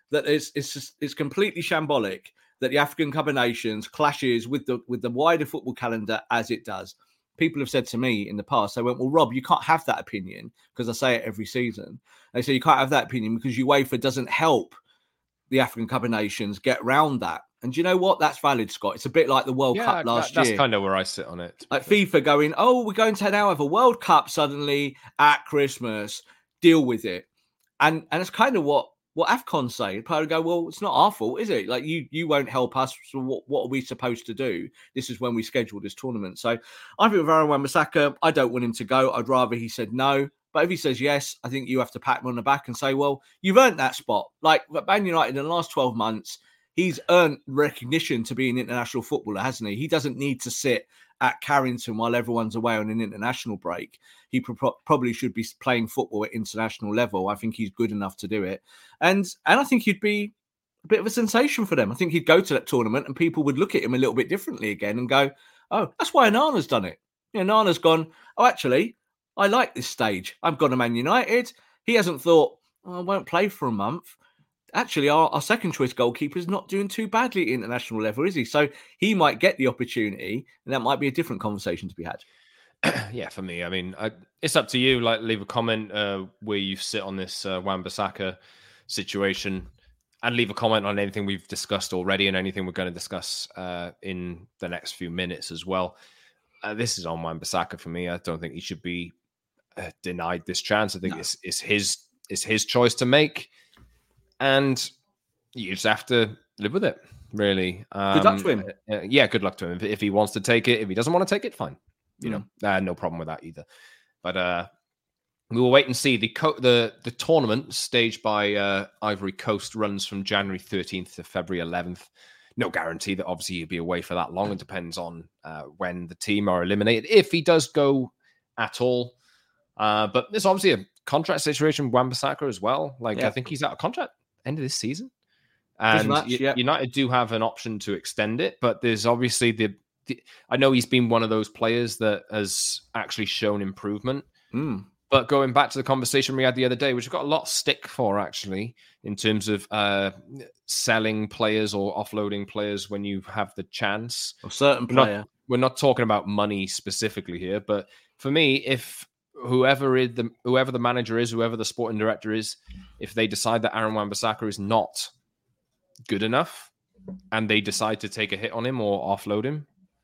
that it's it's just, it's completely shambolic that the African Cup of Nations clashes with the with the wider football calendar as it does. People have said to me in the past, they went, well, Rob, you can't have that opinion, because I say it every season. They say you can't have that opinion because UEFA doesn't help the African Cup of Nations get round that. And do you know what? That's valid, Scott. It's a bit like the World yeah, Cup last that, that's year. That's kind of where I sit on it. Like FIFA going, oh, we're going to now have a World Cup suddenly at Christmas. Deal with it. And and it's kind of what what AFCON say. Probably go, well, it's not our fault, is it? Like, you you won't help us. So what, what are we supposed to do? This is when we schedule this tournament. So I think with Aaron Wan-Bissaka, I don't want him to go. I'd rather he said no. But if he says yes, I think you have to pat him on the back and say, well, you've earned that spot. Like Man United in the last twelve months, he's earned recognition to be an international footballer, hasn't he? He doesn't need to sit at Carrington while everyone's away on an international break. He pro- probably should be playing football at international level. I think he's good enough to do it. And and I think he'd be a bit of a sensation for them. I think he'd go to that tournament and people would look at him a little bit differently again and go, oh, that's why Nana's done it. You know, Nana's gone, oh, actually, I like this stage. I've gone to Man United. He hasn't thought, oh, I won't play for a month. Actually, our, our second choice goalkeeper is not doing too badly at international level, is he? So he might get the opportunity, and that might be a different conversation to be had. Yeah, for me, I mean, I, it's up to you. Like, leave a comment uh, where you sit on this uh, Wan-Bissaka situation, and leave a comment on anything we've discussed already and anything we're going to discuss uh, in the next few minutes as well. Uh, this is on Wan-Bissaka for me. I don't think he should be uh, denied this chance. I think no. it's, it's his it's his choice to make. And you just have to live with it, really. Um, good luck to him. Uh, yeah, good luck to him. If, if he wants to take it, if he doesn't want to take it, fine. You mm. know, uh, no problem with that either. But uh, we will wait and see. The co- the the tournament staged by uh, Ivory Coast runs from January thirteenth to February eleventh. No guarantee that obviously he'll be away for that long. It depends on uh, when the team are eliminated, if he does go at all. Uh, but there's obviously a contract situation with Wan-Bissaka as well. Like, yeah. I think he's out of contract end of this season, and much, yeah. United do have an option to extend it, but there's obviously the, the I know he's been one of those players that has actually shown improvement. Mm. But going back to the conversation we had the other day, which we've got a lot of stick for actually, in terms of uh, selling players or offloading players when you have the chance. A certain we're player. Not, we're not talking about money specifically here, but for me, if whoever is the whoever the manager is, whoever the sporting director is, if they decide that Aaron Wan-Bissaka is not good enough and they decide to take a hit on him or offload him,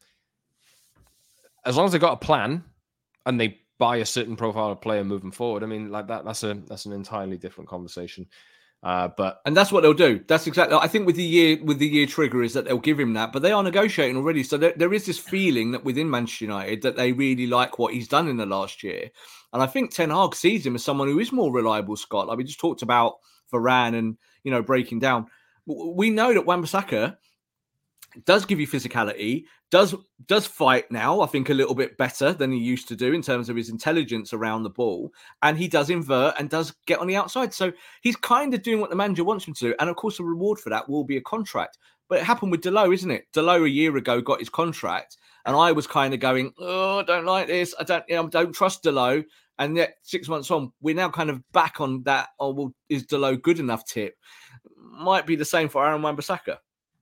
as long as they've got a plan and they buy a certain profile of player moving forward, I mean, like that, that's a that's an entirely different conversation. Uh, but and that's what they'll do. That's exactly. I think with the year with the year trigger is that they'll give him that, but they are negotiating already. So there, there is this feeling that within Manchester United that they really like what he's done in the last year, and I think Ten Hag sees him as someone who is more reliable. Scott, like we just talked about Varane and you know breaking down. We know that Wan-Bissaka does give you physicality, does does fight now, I think, a little bit better than he used to do in terms of his intelligence around the ball. And he does invert and does get on the outside. So he's kind of doing what the manager wants him to do. And of course, the reward for that will be a contract. But it happened with Dalot, isn't it? Dalot a year ago got his contract. And I was kind of going, oh, I don't like this. I don't, you know, don't trust Dalot. And yet six months on, we're now kind of back on that, oh, well, is Dalot good enough tip? Might be the same for Aaron Wan-Bissaka.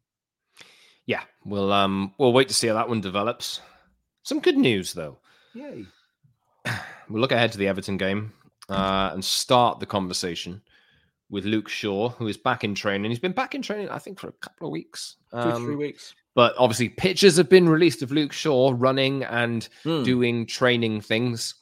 Yeah, we'll um we'll wait to see how that one develops. Some good news though. Yay! We'll look ahead to the Everton game uh, and start the conversation with Luke Shaw, who is back in training. He's been back in training, I think, for a couple of weeks, um, two three weeks. But obviously, pictures have been released of Luke Shaw running and mm. doing training things.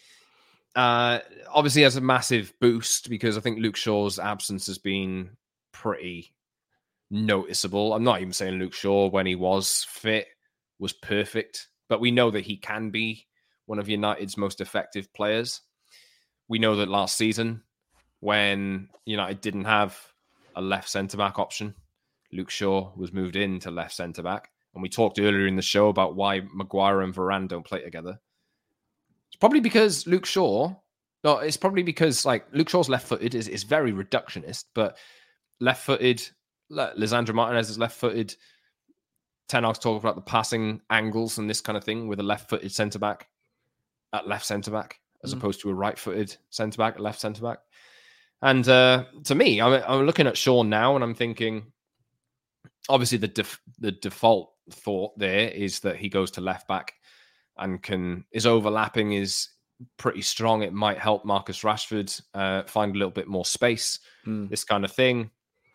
Uh, obviously, has a massive boost because I think Luke Shaw's absence has been pretty noticeable. I'm not even saying Luke Shaw, when he was fit, was perfect, but we know that he can be one of United's most effective players. We know that last season, when United didn't have a left centre-back option, Luke Shaw was moved into left centre-back. And we talked earlier in the show about why Maguire and Varane don't play together. It's probably because Luke Shaw, no, it's probably because like Luke Shaw's left-footed is, is very reductionist, but left-footed, Lisandro Martinez is left-footed. Ten Hag's talking about the passing angles and this kind of thing with a left-footed centre-back at left centre-back as mm. opposed to a right-footed centre-back at left centre-back. And uh, to me, I'm, I'm looking at Shaw now and I'm thinking, obviously the def- the default thought there is that he goes to left back and can his overlapping is pretty strong. It might help Marcus Rashford uh, find a little bit more space, mm. this kind of thing.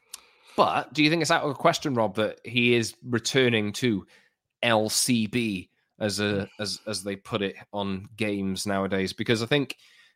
But do you think it's out of the question, Rob, that he is returning to L C B as a as as they put it on games nowadays? Because I think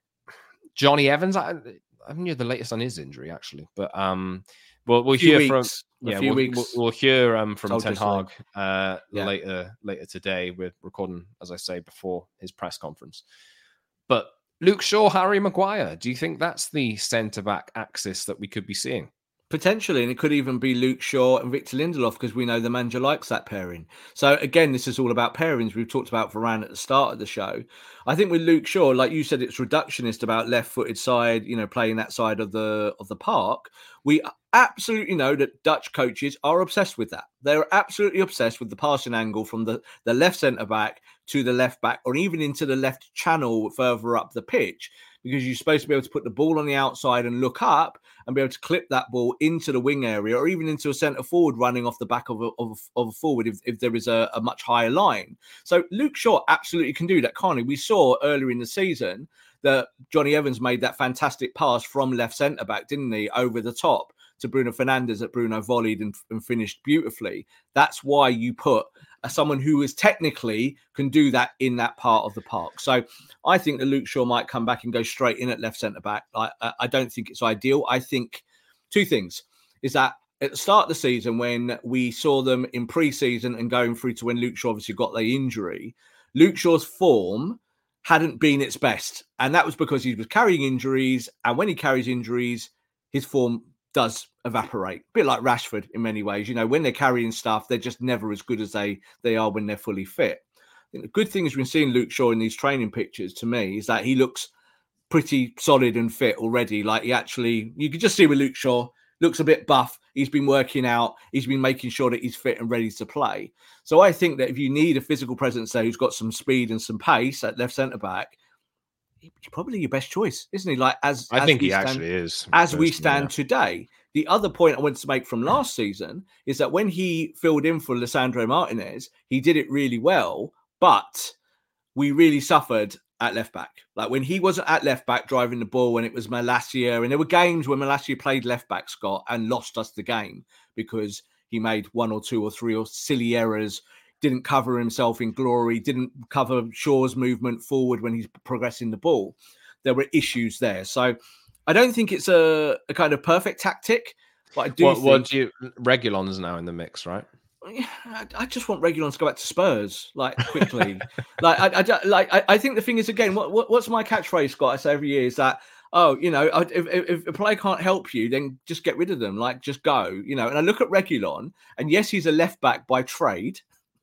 Johnny Evans, I, I knew the latest on his injury actually, but um, we'll we'll hear weeks. from yeah, we'll, we'll, we'll hear um from Ten Hag uh, yeah. later later today. We're recording, as I say, before his press conference. But Luke Shaw, Harry Maguire, do you think that's the centre back axis that we could be seeing? Potentially, and it could even be Luke Shaw and Victor Lindelof because we know the manager likes that pairing. So again, this is all about pairings. We've talked about Varane at the start of the show. I think with Luke Shaw, like you said, it's reductionist about left-footed side, you know, playing that side of the of the park. We absolutely know that Dutch coaches are obsessed with that. They're absolutely obsessed with the passing angle from the, the left centre-back to the left-back or even into the left channel further up the pitch, because you're supposed to be able to put the ball on the outside and look up and be able to clip that ball into the wing area or even into a centre forward running off the back of a, of, of a forward if, if there is a, a much higher line. So Luke Shaw absolutely can do that, can't he? We saw earlier in the season that Johnny Evans made that fantastic pass from left centre-back, didn't he, over the top to Bruno Fernandes that Bruno volleyed and, and finished beautifully. That's why you put uh, someone who is technically can do that in that part of the park. So I think that Luke Shaw might come back and go straight in at left centre-back. I, I don't think it's ideal. I think two things is that at the start of the season, when we saw them in pre-season and going through to when Luke Shaw obviously got the injury, Luke Shaw's form hadn't been its best. And that was because he was carrying injuries. And when he carries injuries, his form does evaporate. A bit like Rashford in many ways. You know, when they're carrying stuff, they're just never as good as they, they are when they're fully fit. I think the good thing is we've seen Luke Shaw in these training pictures, to me, is that he looks pretty solid and fit already. Like he actually, you can just see with Luke Shaw, looks a bit buff. He's been working out. He's been making sure that he's fit and ready to play. So I think that if you need a physical presence there who's got some speed and some pace at left centre-back, he's probably your best choice, isn't he? Like as I as think we he stand, actually is. As we stand yeah. today. The other point I wanted to make from last season is that when he filled in for Lisandro Martinez, he did it really well, but we really suffered at left back. Like when he wasn't at left back driving the ball, when it was Malacia, and there were games when Malacia played left back, Scott, and lost us the game because he made one or two or three or silly errors, didn't cover himself in glory, didn't cover Shaw's movement forward when he's progressing the ball. There were issues there. So I don't think it's a, a kind of perfect tactic, but I do what, think... What do you... Reguilon's now in the mix, right? I, I just want Reguilon to go back to Spurs, like, quickly. like, I, I, like I, I think the thing is, again, what, what, what's my catchphrase, Scott? I say every year is that, oh, you know, if, if, if a player can't help you, then just get rid of them. Like, just go, you know. And I look at Reguilon, and yes, he's a left back by trade.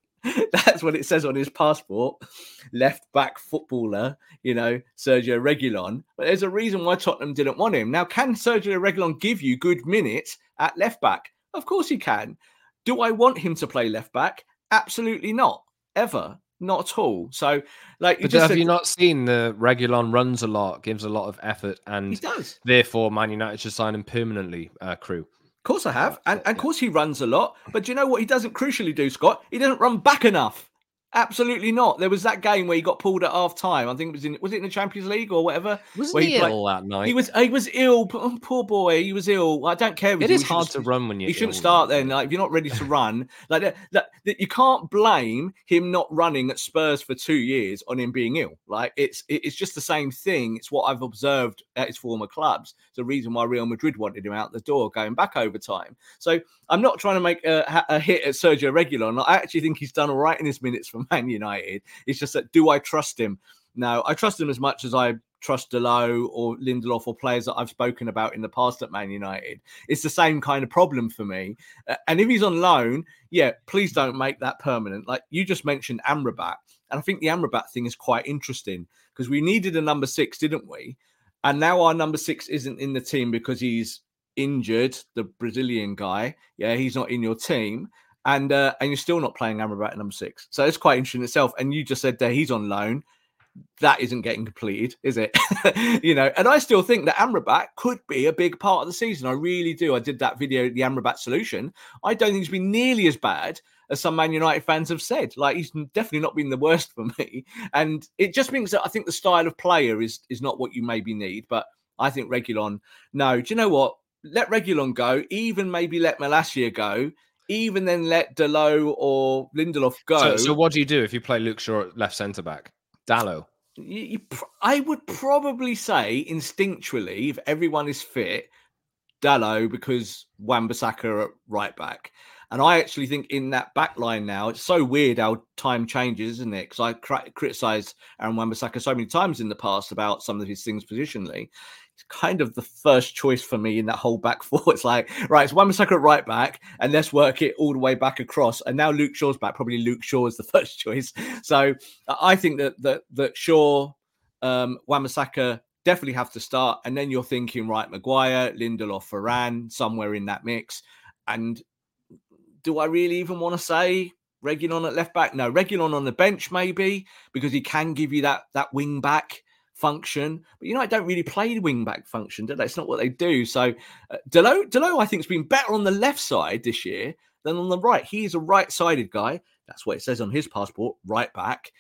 That's what it says on his passport. Left back footballer, you know, Sergio Reguilon. But there's a reason why Tottenham didn't want him. Now, can Sergio Reguilon give you good minutes at left back? Of course he can. Do I want him to play left back? Absolutely not. Ever. Not at all. So, like, you but just have said, you not seen the Reguilon runs a lot, gives a lot of effort, and he does. Therefore, Man United should sign him permanently, uh, Crew? Of course I have. And, and of course he runs a lot. But do you know what he doesn't crucially do, Scott? He doesn't run back enough. Absolutely not. There was that game where he got pulled at half time. I think it was in was it in the Champions League or whatever? Wasn't he, he ill that night? He was he was ill. Poor boy, he was ill. I don't care. It is hard to run when you're You shouldn't ill, start then. Like if you're not ready to run, like that, that, that, you can't blame him not running at Spurs for two years on him being ill. Like it's it's just the same thing. It's what I've observed at his former clubs. It's the reason why Real Madrid wanted him out the door going back over time. So I'm not trying to make a, a hit at Sergio Reguilon. I actually think he's done all right in his minutes for Man United. It's just that, do I trust him? No, I trust him as much as I trust Dalot or Lindelof or players that I've spoken about in the past at Man United. It's the same kind of problem for me. Uh, and if he's on loan, yeah, please don't make that permanent. Like you just mentioned Amrabat. And I think the Amrabat thing is quite interesting because we needed a number six, didn't we? And now our number six isn't in the team because he's injured, the Brazilian guy. Yeah, he's not in your team. And uh, and you're still not playing Amrabat at number six. So it's quite interesting itself. And you just said that he's on loan. that isn't getting completed, is it? You know, and I still think that Amrabat could be a big part of the season. I really do. I did that video, the Amrabat solution. I don't think he's been nearly as bad as some Man United fans have said. Like, he's definitely not been the worst for me. And it just means that I think the style of player is is not what you maybe need. But I think Reguilon, no, do you know what? Let Reguilon go, even maybe let Malacia go, even then let Dalot or Lindelof go. So, so what do you do if you play Luke Shaw at left centre-back? Dalot? You, you, I would probably say instinctually, if everyone is fit, Dalot, because Wan-Bissaka at right back. And I actually think in that back line now, it's so weird how time changes, isn't it? Because I cr- criticised Aaron Wan-Bissaka so many times in the past about some of his things positionally. It's kind of the first choice for me in that whole back four. It's like, right, it's Wan-Bissaka at right back, and let's work it all the way back across. And now Luke Shaw's back. Probably Luke Shaw is the first choice. So I think that that, that Shaw, um, Wan-Bissaka definitely have to start. And then you're thinking, right, Maguire, Lindelof, Varane, somewhere in that mix. And do I really even want to say Reguilon at left back? No, Reguilon on the bench maybe, because he can give you that that wing back function. But you know, I don't really play the wing back function, do they? It's not what they do. So uh, Dalot, Dalot, I think, has been better on the left side this year than on the right. He's a right-sided guy. That's what it says on his passport, right back.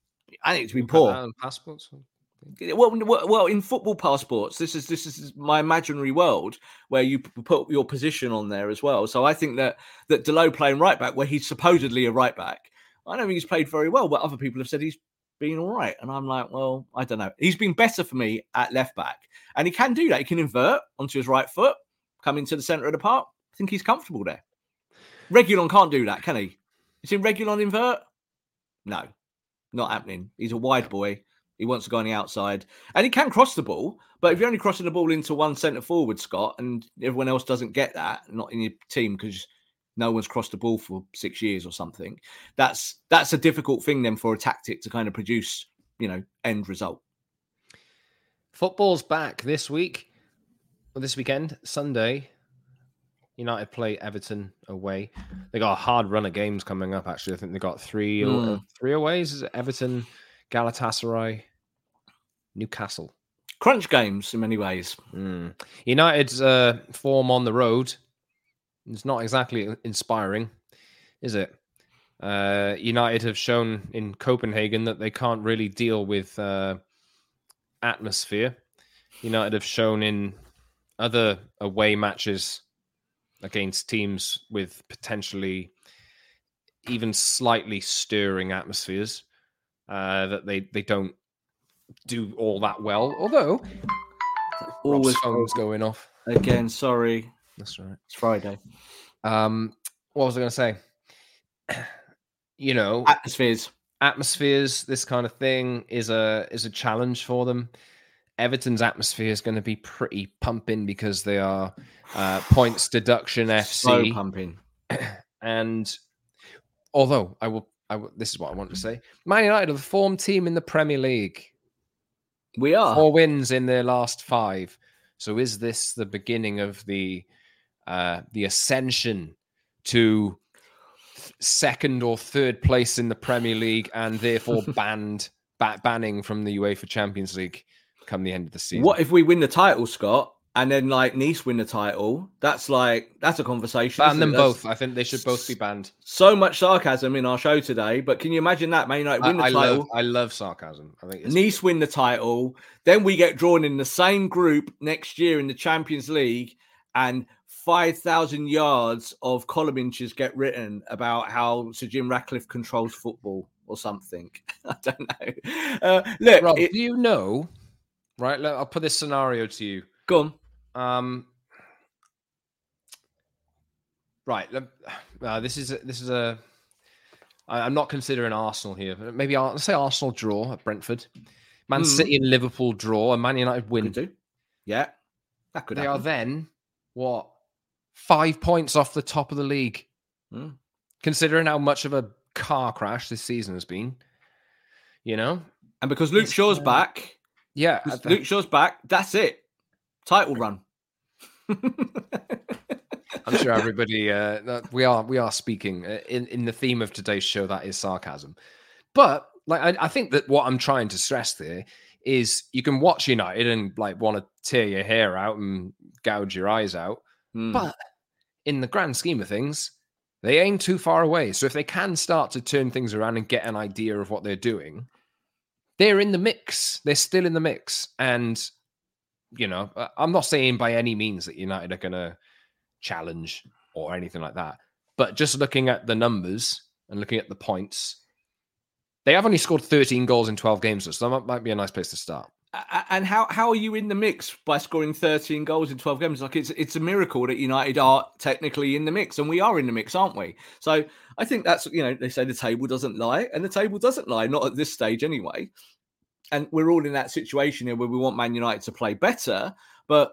I think it's been poor. Passports? Well, well, in football passports, this is this is my imaginary world where you put your position on there as well. So I think that that Dalot playing right back, where he's supposedly a right back, I don't think he's played very well. But other people have said he's been all right, and I'm like, well, I don't know. He's been better for me at left back, and he can do that. He can invert onto his right foot, come into the centre of the park. I think he's comfortable there. Reguilon can't do that, can he? You seen Reguilon invert? No, not happening. He's a wide boy. He wants to go on the outside, and he can cross the ball. But if you're only crossing the ball into one centre forward, Scott, and everyone else doesn't get that, not in your team because no one's crossed the ball for six years or something, that's that's a difficult thing then for a tactic to kind of produce, you know, end result. Football's back this week, well, this weekend, Sunday. United play Everton away. They got a hard run of games coming up. Actually, I think they got three mm. three aways. Is it Everton, Galatasaray, Newcastle? Crunch games in many ways. Mm. United's uh, form on the road is not exactly inspiring, is it? Uh, United have shown in Copenhagen that they can't really deal with uh, atmosphere. United have shown in other away matches against teams with potentially even slightly stirring atmospheres uh, that they, they don't do all that well. Although, always phone's going off. Again, sorry. That's right. It's Friday. Um, what was I going to say? You know, atmospheres, atmospheres. This kind of thing is a is a challenge for them. Everton's atmosphere is going to be pretty pumping because they are uh, points deduction F C. So pumping. And although I will, I will, this is what I want to say: Man United are the form team in the Premier League. We are four wins in their last five. So is this the beginning of the uh, the ascension to second or third place in the Premier League, and therefore banned back banning from the UEFA Champions League come the end of the season? What if we win the title, Scott, and then like Nice win the title? That's like that's a conversation. Ban them both. I think they should both be banned. So much sarcasm in our show today, but can you imagine that? Man United win the I, I title. Love, I love sarcasm. I think it's Nice win the title, then we get drawn in the same group next year in the Champions League, and five thousand yards of column inches get written about how Sir Jim Ratcliffe controls football or something. I don't know. Uh, look, Rob, it, do you know? Right, look, I'll put this scenario to you. Go on. Um, right, uh, this is a, this is a. I'm not considering Arsenal here, but maybe I'll say Arsenal draw at Brentford, Man mm. City and Liverpool draw, and Man United win. Could do. Yeah, that could. They happen. are then what five points off the top of the league, mm. considering how much of a car crash this season has been. You know, and because Luke it's, Shaw's uh, back. Yeah, Luke Shaw's back. That's it. Title run. I'm sure everybody. Uh, we are we are speaking in in the theme of today's show. That is sarcasm, but like I, I think that what I'm trying to stress there is you can watch United and like want to tear your hair out and gouge your eyes out, Mm. but in the grand scheme of things, they ain't too far away. So if they can start to turn things around and get an idea of what they're doing, they're in the mix. They're still in the mix. And, you know, I'm not saying by any means that United are going to challenge or anything like that. But just looking at the numbers and looking at the points, they have only scored thirteen goals in twelve games. So that might be a nice place to start. And how, how are you in the mix by scoring thirteen goals in twelve games? Like it's it's a miracle that United are technically in the mix, and we are in the mix, aren't we? So I think that's, you know, they say the table doesn't lie, and the table doesn't lie, not at this stage anyway. And we're all in that situation here where we want Man United to play better, but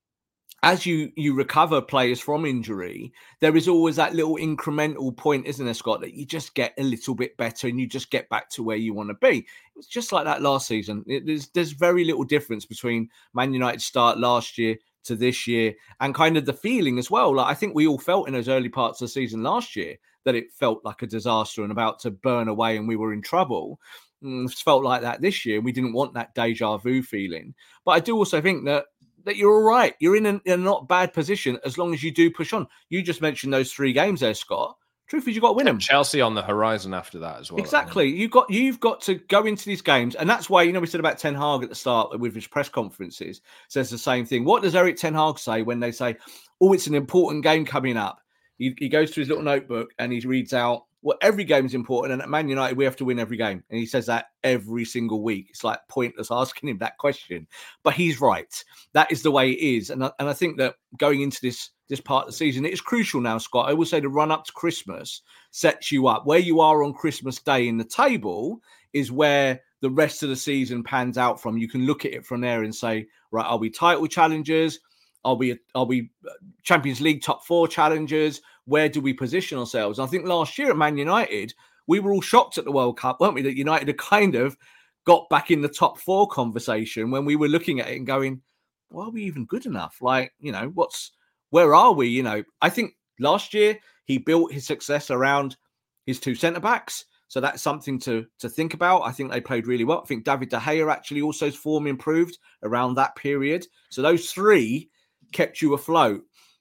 as you you recover players from injury, there is always that little incremental point, isn't there, Scott, that you just get a little bit better and you just get back to where you want to be. It's just like that last season. It, there's, there's very little difference between Man United's start last year to this year, and kind of the feeling as well. Like I think we all felt in those early parts of the season last year that it felt like a disaster and about to burn away and we were in trouble. It felt like that this year. We didn't want that deja vu feeling. But I do also think that that you're all right. You're in a, in a not bad position as long as you do push on. You just mentioned those three games there, Scott. Truth is, you've got to win them. Chelsea on the horizon after that as well. Exactly. You've got you've got to go into these games, and that's why, you know, we said about Ten Hag at the start with his press conferences, says the same thing. What does Eric Ten Hag say when they say, "Oh, it's an important game coming up"? He, he goes to his little notebook and he reads out, well, every game is important, and at Man United, we have to win every game. And he says that every single week. It's like pointless asking him that question. But he's right. That is the way it is. And I, and I think that going into this, this part of the season, it is crucial now, Scott. I will say the run up to Christmas sets you up. Where you are on Christmas Day in the table is where the rest of the season pans out from. You can look at it from there and say, right, are we title challengers? Are we, are we Champions League top four challengers? Where do we position ourselves? And I think last year at Man United, we were all shocked at the World Cup, weren't we? That United had kind of got back in the top four conversation when we were looking at it and going, well, are we even good enough? Like, you know, what's, where are we? You know, I think last year he built his success around his two centre-backs. So that's something to, to think about. I think they played really well. I think David De Gea actually also his form improved around that period. So those three kept you afloat.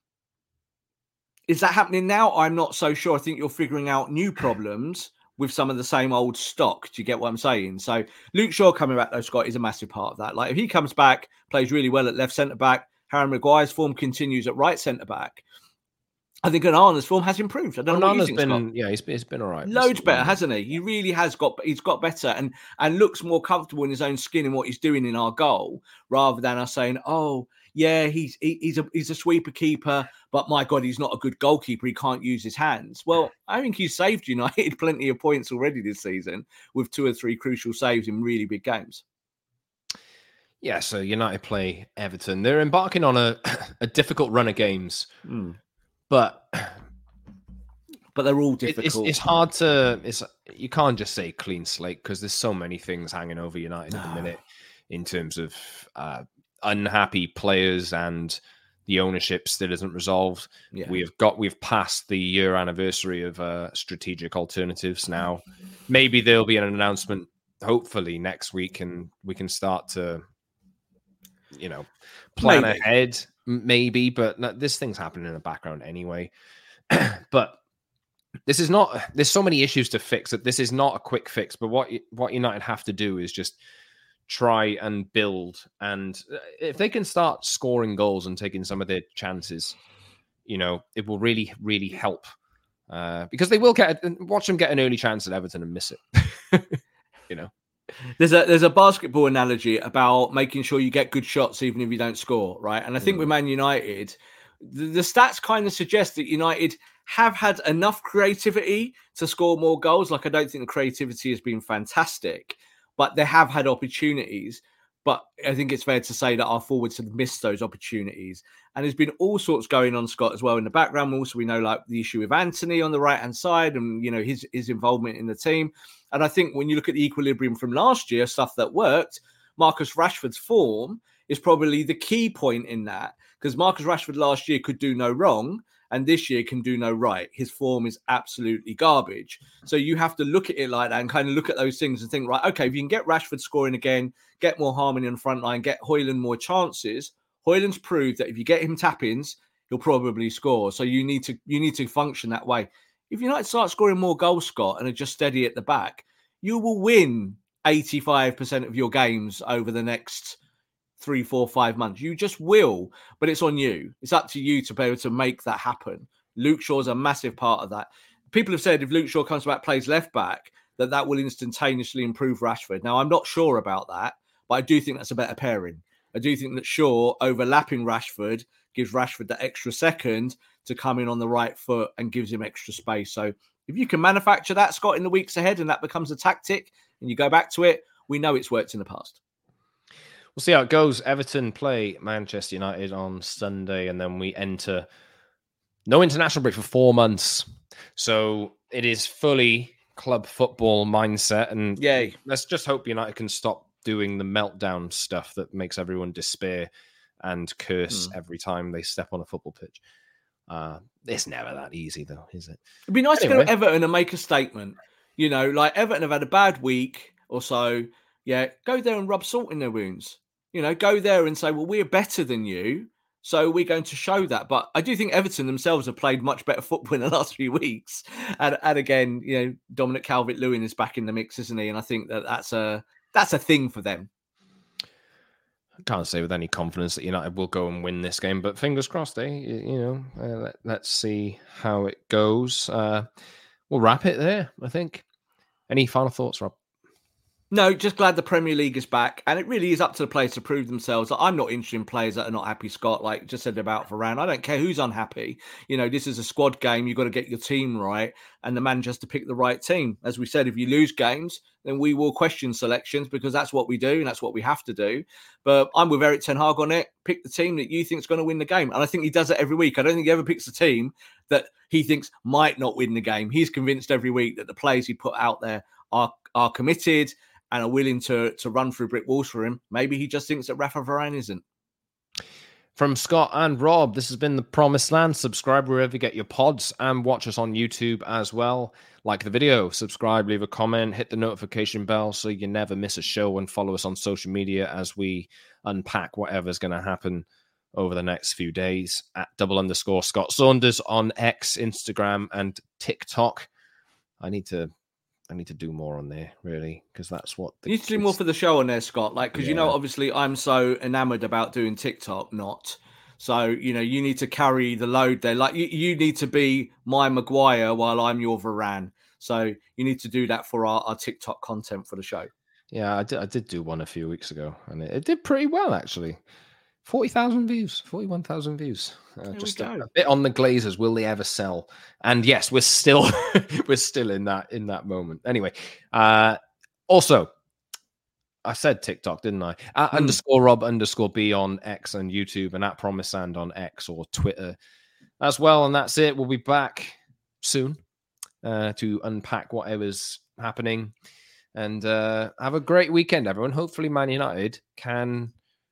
Is that happening now? I'm not so sure. I think you're figuring out new problems with some of the same old stock. Do you get what I'm saying? So Luke Shaw coming back, though, Scott, is a massive part of that. Like if he comes back, plays really well at left centre-back, Harry Maguire's form continues at right centre-back, I think Onana's form has improved. I don't know what you think, been, Scott. Yeah, he's been, he's been all right. Loads better, hasn't he? He really has got, he's got better and, and looks more comfortable in his own skin in what he's doing in our goal, rather than us saying, oh, yeah, he's he, he's a he's a sweeper keeper, but my God, he's not a good goalkeeper. He can't use his hands. Well, I think he's saved United plenty of points already this season with two or three crucial saves in really big games. Yeah, so United play Everton. They're embarking on a, a difficult run of games, mm. but but they're all difficult. It's, it's hard to. It's you can't just say clean slate because there's so many things hanging over United at the minute in terms of. Uh, unhappy players and the ownership still isn't resolved. Yeah. We've got we've passed the year anniversary of uh, strategic alternatives now. Maybe there'll be an announcement hopefully next week and we can start to, you know, plan maybe. ahead maybe, but no, this thing's happening in the background anyway. But this is not, there's so many issues to fix that this is not a quick fix, but what what United have to do is just try and build, and if they can start scoring goals and taking some of their chances, you know, it will really, really help. Uh, because they will get watch them get an early chance at Everton and miss it. You know, there's a there's a basketball analogy about making sure you get good shots even if you don't score, right? And I think mm. with Man United, the, the stats kind of suggest that United have had enough creativity to score more goals. Like I don't think the creativity has been fantastic, but they have had opportunities. But I think it's fair to say that our forwards have missed those opportunities. And there's been all sorts going on, Scott, as well in the background. Also, we know like the issue with Anthony on the right-hand side and, you know, his, his involvement in the team. And I think when you look at the equilibrium from last year, stuff that worked, Marcus Rashford's form is probably the key point in that. Because Marcus Rashford last year could do no wrong. and this year can do no right. His form is absolutely garbage. So you have to look at it like that and kind of look at those things and think, right, okay, if you can get Rashford scoring again, get more harmony on the front line, get Højlund more chances. Højlund's proved that if you get him tap-ins, he'll probably score. So you need to you need to function that way. If United start scoring more goals, Scott, and are just steady at the back, you will win eighty-five percent of your games over the next three, four, five months. You just will, but it's on you. It's up to you to be able to make that happen. Luke Shaw's a massive part of that. People have said if Luke Shaw comes back, plays left back, that that will instantaneously improve Rashford. Now, I'm not sure about that, but I do think that's a better pairing. I do think that Shaw overlapping Rashford gives Rashford that extra second to come in on the right foot and gives him extra space. So if you can manufacture that, Scott, in the weeks ahead, and that becomes a tactic and you go back to it, we know it's worked in the past. We'll see how it goes. Everton play Manchester United on Sunday, and then we enter no international break for four months. So it is fully club football mindset. And yay, let's just hope United can stop doing the meltdown stuff that makes everyone despair and curse mm. every time they step on a football pitch. Uh, it's never that easy, though, is it? It'd be nice anyway. to go to Everton and make a statement. You know, like Everton have had a bad week or so. Yeah, go there and rub salt in their wounds. You know, go there and say, well, we're better than you, so we're going to show that. But I do think Everton themselves have played much better football in the last few weeks. And, and again, you know, Dominic Calvert-Lewin is back in the mix, isn't he? And I think that that's a, that's a thing for them. I can't say with any confidence that United will go and win this game, but fingers crossed, eh? You, you know, uh, let, let's see how it goes. Uh, we'll wrap it there, I think. Any final thoughts, Rob? No, just glad the Premier League is back, and it really is up to the players to prove themselves. I'm not interested in players that are not happy, Scott, like just said about Varane. I don't care who's unhappy. You know, this is a squad game. You've got to get your team right, and the manager has to pick the right team. As we said, if you lose games, then we will question selections because that's what we do, and that's what we have to do. But I'm with Erik ten Hag on it. Pick the team that you think is going to win the game. And I think he does it every week. I don't think he ever picks a team that he thinks might not win the game. He's convinced every week that the players he put out there are, are committed and are willing to, to run through brick walls for him. Maybe he just thinks that Rafa Varane isn't. From Scott and Rob, this has been The Promised Land. Subscribe wherever you get your pods and watch us on YouTube as well. Like the video, subscribe, leave a comment, hit the notification bell so you never miss a show, and follow us on social media as we unpack whatever's going to happen over the next few days at double underscore Scott Saunders on X, Instagram, and TikTok. I need to I need to do more on there, really, because that's what... The you need to do more for the show on there, Scott. Like, because, yeah. you know, obviously I'm so enamored about doing TikTok, not. So, you know, you need to carry the load there. Like, you, you need to be my Maguire while I'm your Varane. So you need to do that for our, our TikTok content for the show. Yeah, I did, I did do one a few weeks ago, and it, it did pretty well, actually. forty thousand views, forty-one thousand views. Uh, just a, a bit on the Glazers. Will they ever sell? And yes, we're still we're still in that in that moment. Anyway, uh, also, I said TikTok, didn't I? At mm. underscore Rob underscore B on X and YouTube, and at Promised Land on X or Twitter as well. And that's it. We'll be back soon uh, to unpack whatever's happening. And uh, have a great weekend, everyone. Hopefully, Man United can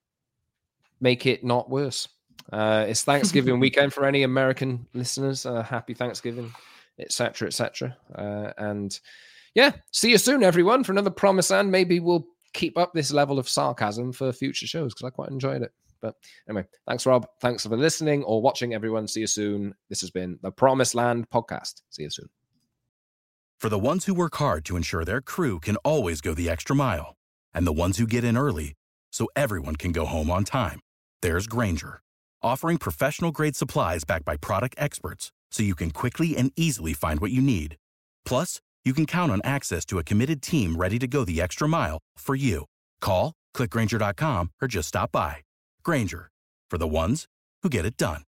make it not worse. Uh, it's Thanksgiving weekend for any American listeners. Uh, happy Thanksgiving, et cetera, et cetera. Uh, and yeah, see you soon, everyone, for another Promised Land. Maybe we'll keep up this level of sarcasm for future shows because I quite enjoyed it. But anyway, thanks, Rob. Thanks for listening or watching, everyone. See you soon. This has been the Promised Land podcast. See you soon. For the ones who work hard to ensure their crew can always go the extra mile, and the ones who get in early so everyone can go home on time, there's Grainger, offering professional-grade supplies backed by product experts so you can quickly and easily find what you need. Plus, you can count on access to a committed team ready to go the extra mile for you. Call, click Grainger dot com, or just stop by. Grainger, for the ones who get it done.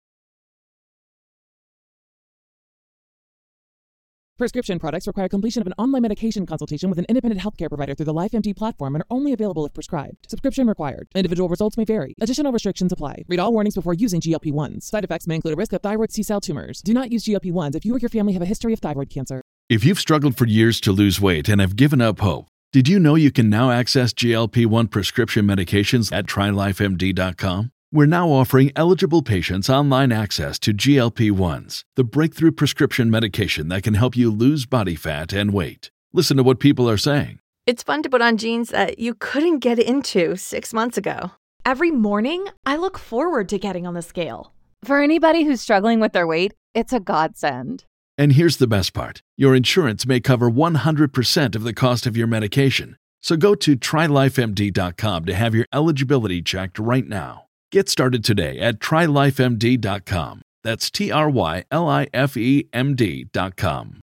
Prescription products require completion of an online medication consultation with an independent healthcare provider through the LifeMD platform and are only available if prescribed. Subscription required. Individual results may vary. Additional restrictions apply. Read all warnings before using G L P ones. Side effects may include a risk of thyroid C-cell tumors. Do not use G L P ones if you or your family have a history of thyroid cancer. If you've struggled for years to lose weight and have given up hope, did you know you can now access G L P one prescription medications at try life M D dot com? We're now offering eligible patients online access to G L P ones, the breakthrough prescription medication that can help you lose body fat and weight. Listen to what people are saying. It's fun to put on jeans that you couldn't get into six months ago. Every morning, I look forward to getting on the scale. For anybody who's struggling with their weight, it's a godsend. And here's the best part. Your insurance may cover one hundred percent of the cost of your medication. So go to try life M D dot com to have your eligibility checked right now. Get started today at try life M D dot com. That's T R Y L I F E M D dot com.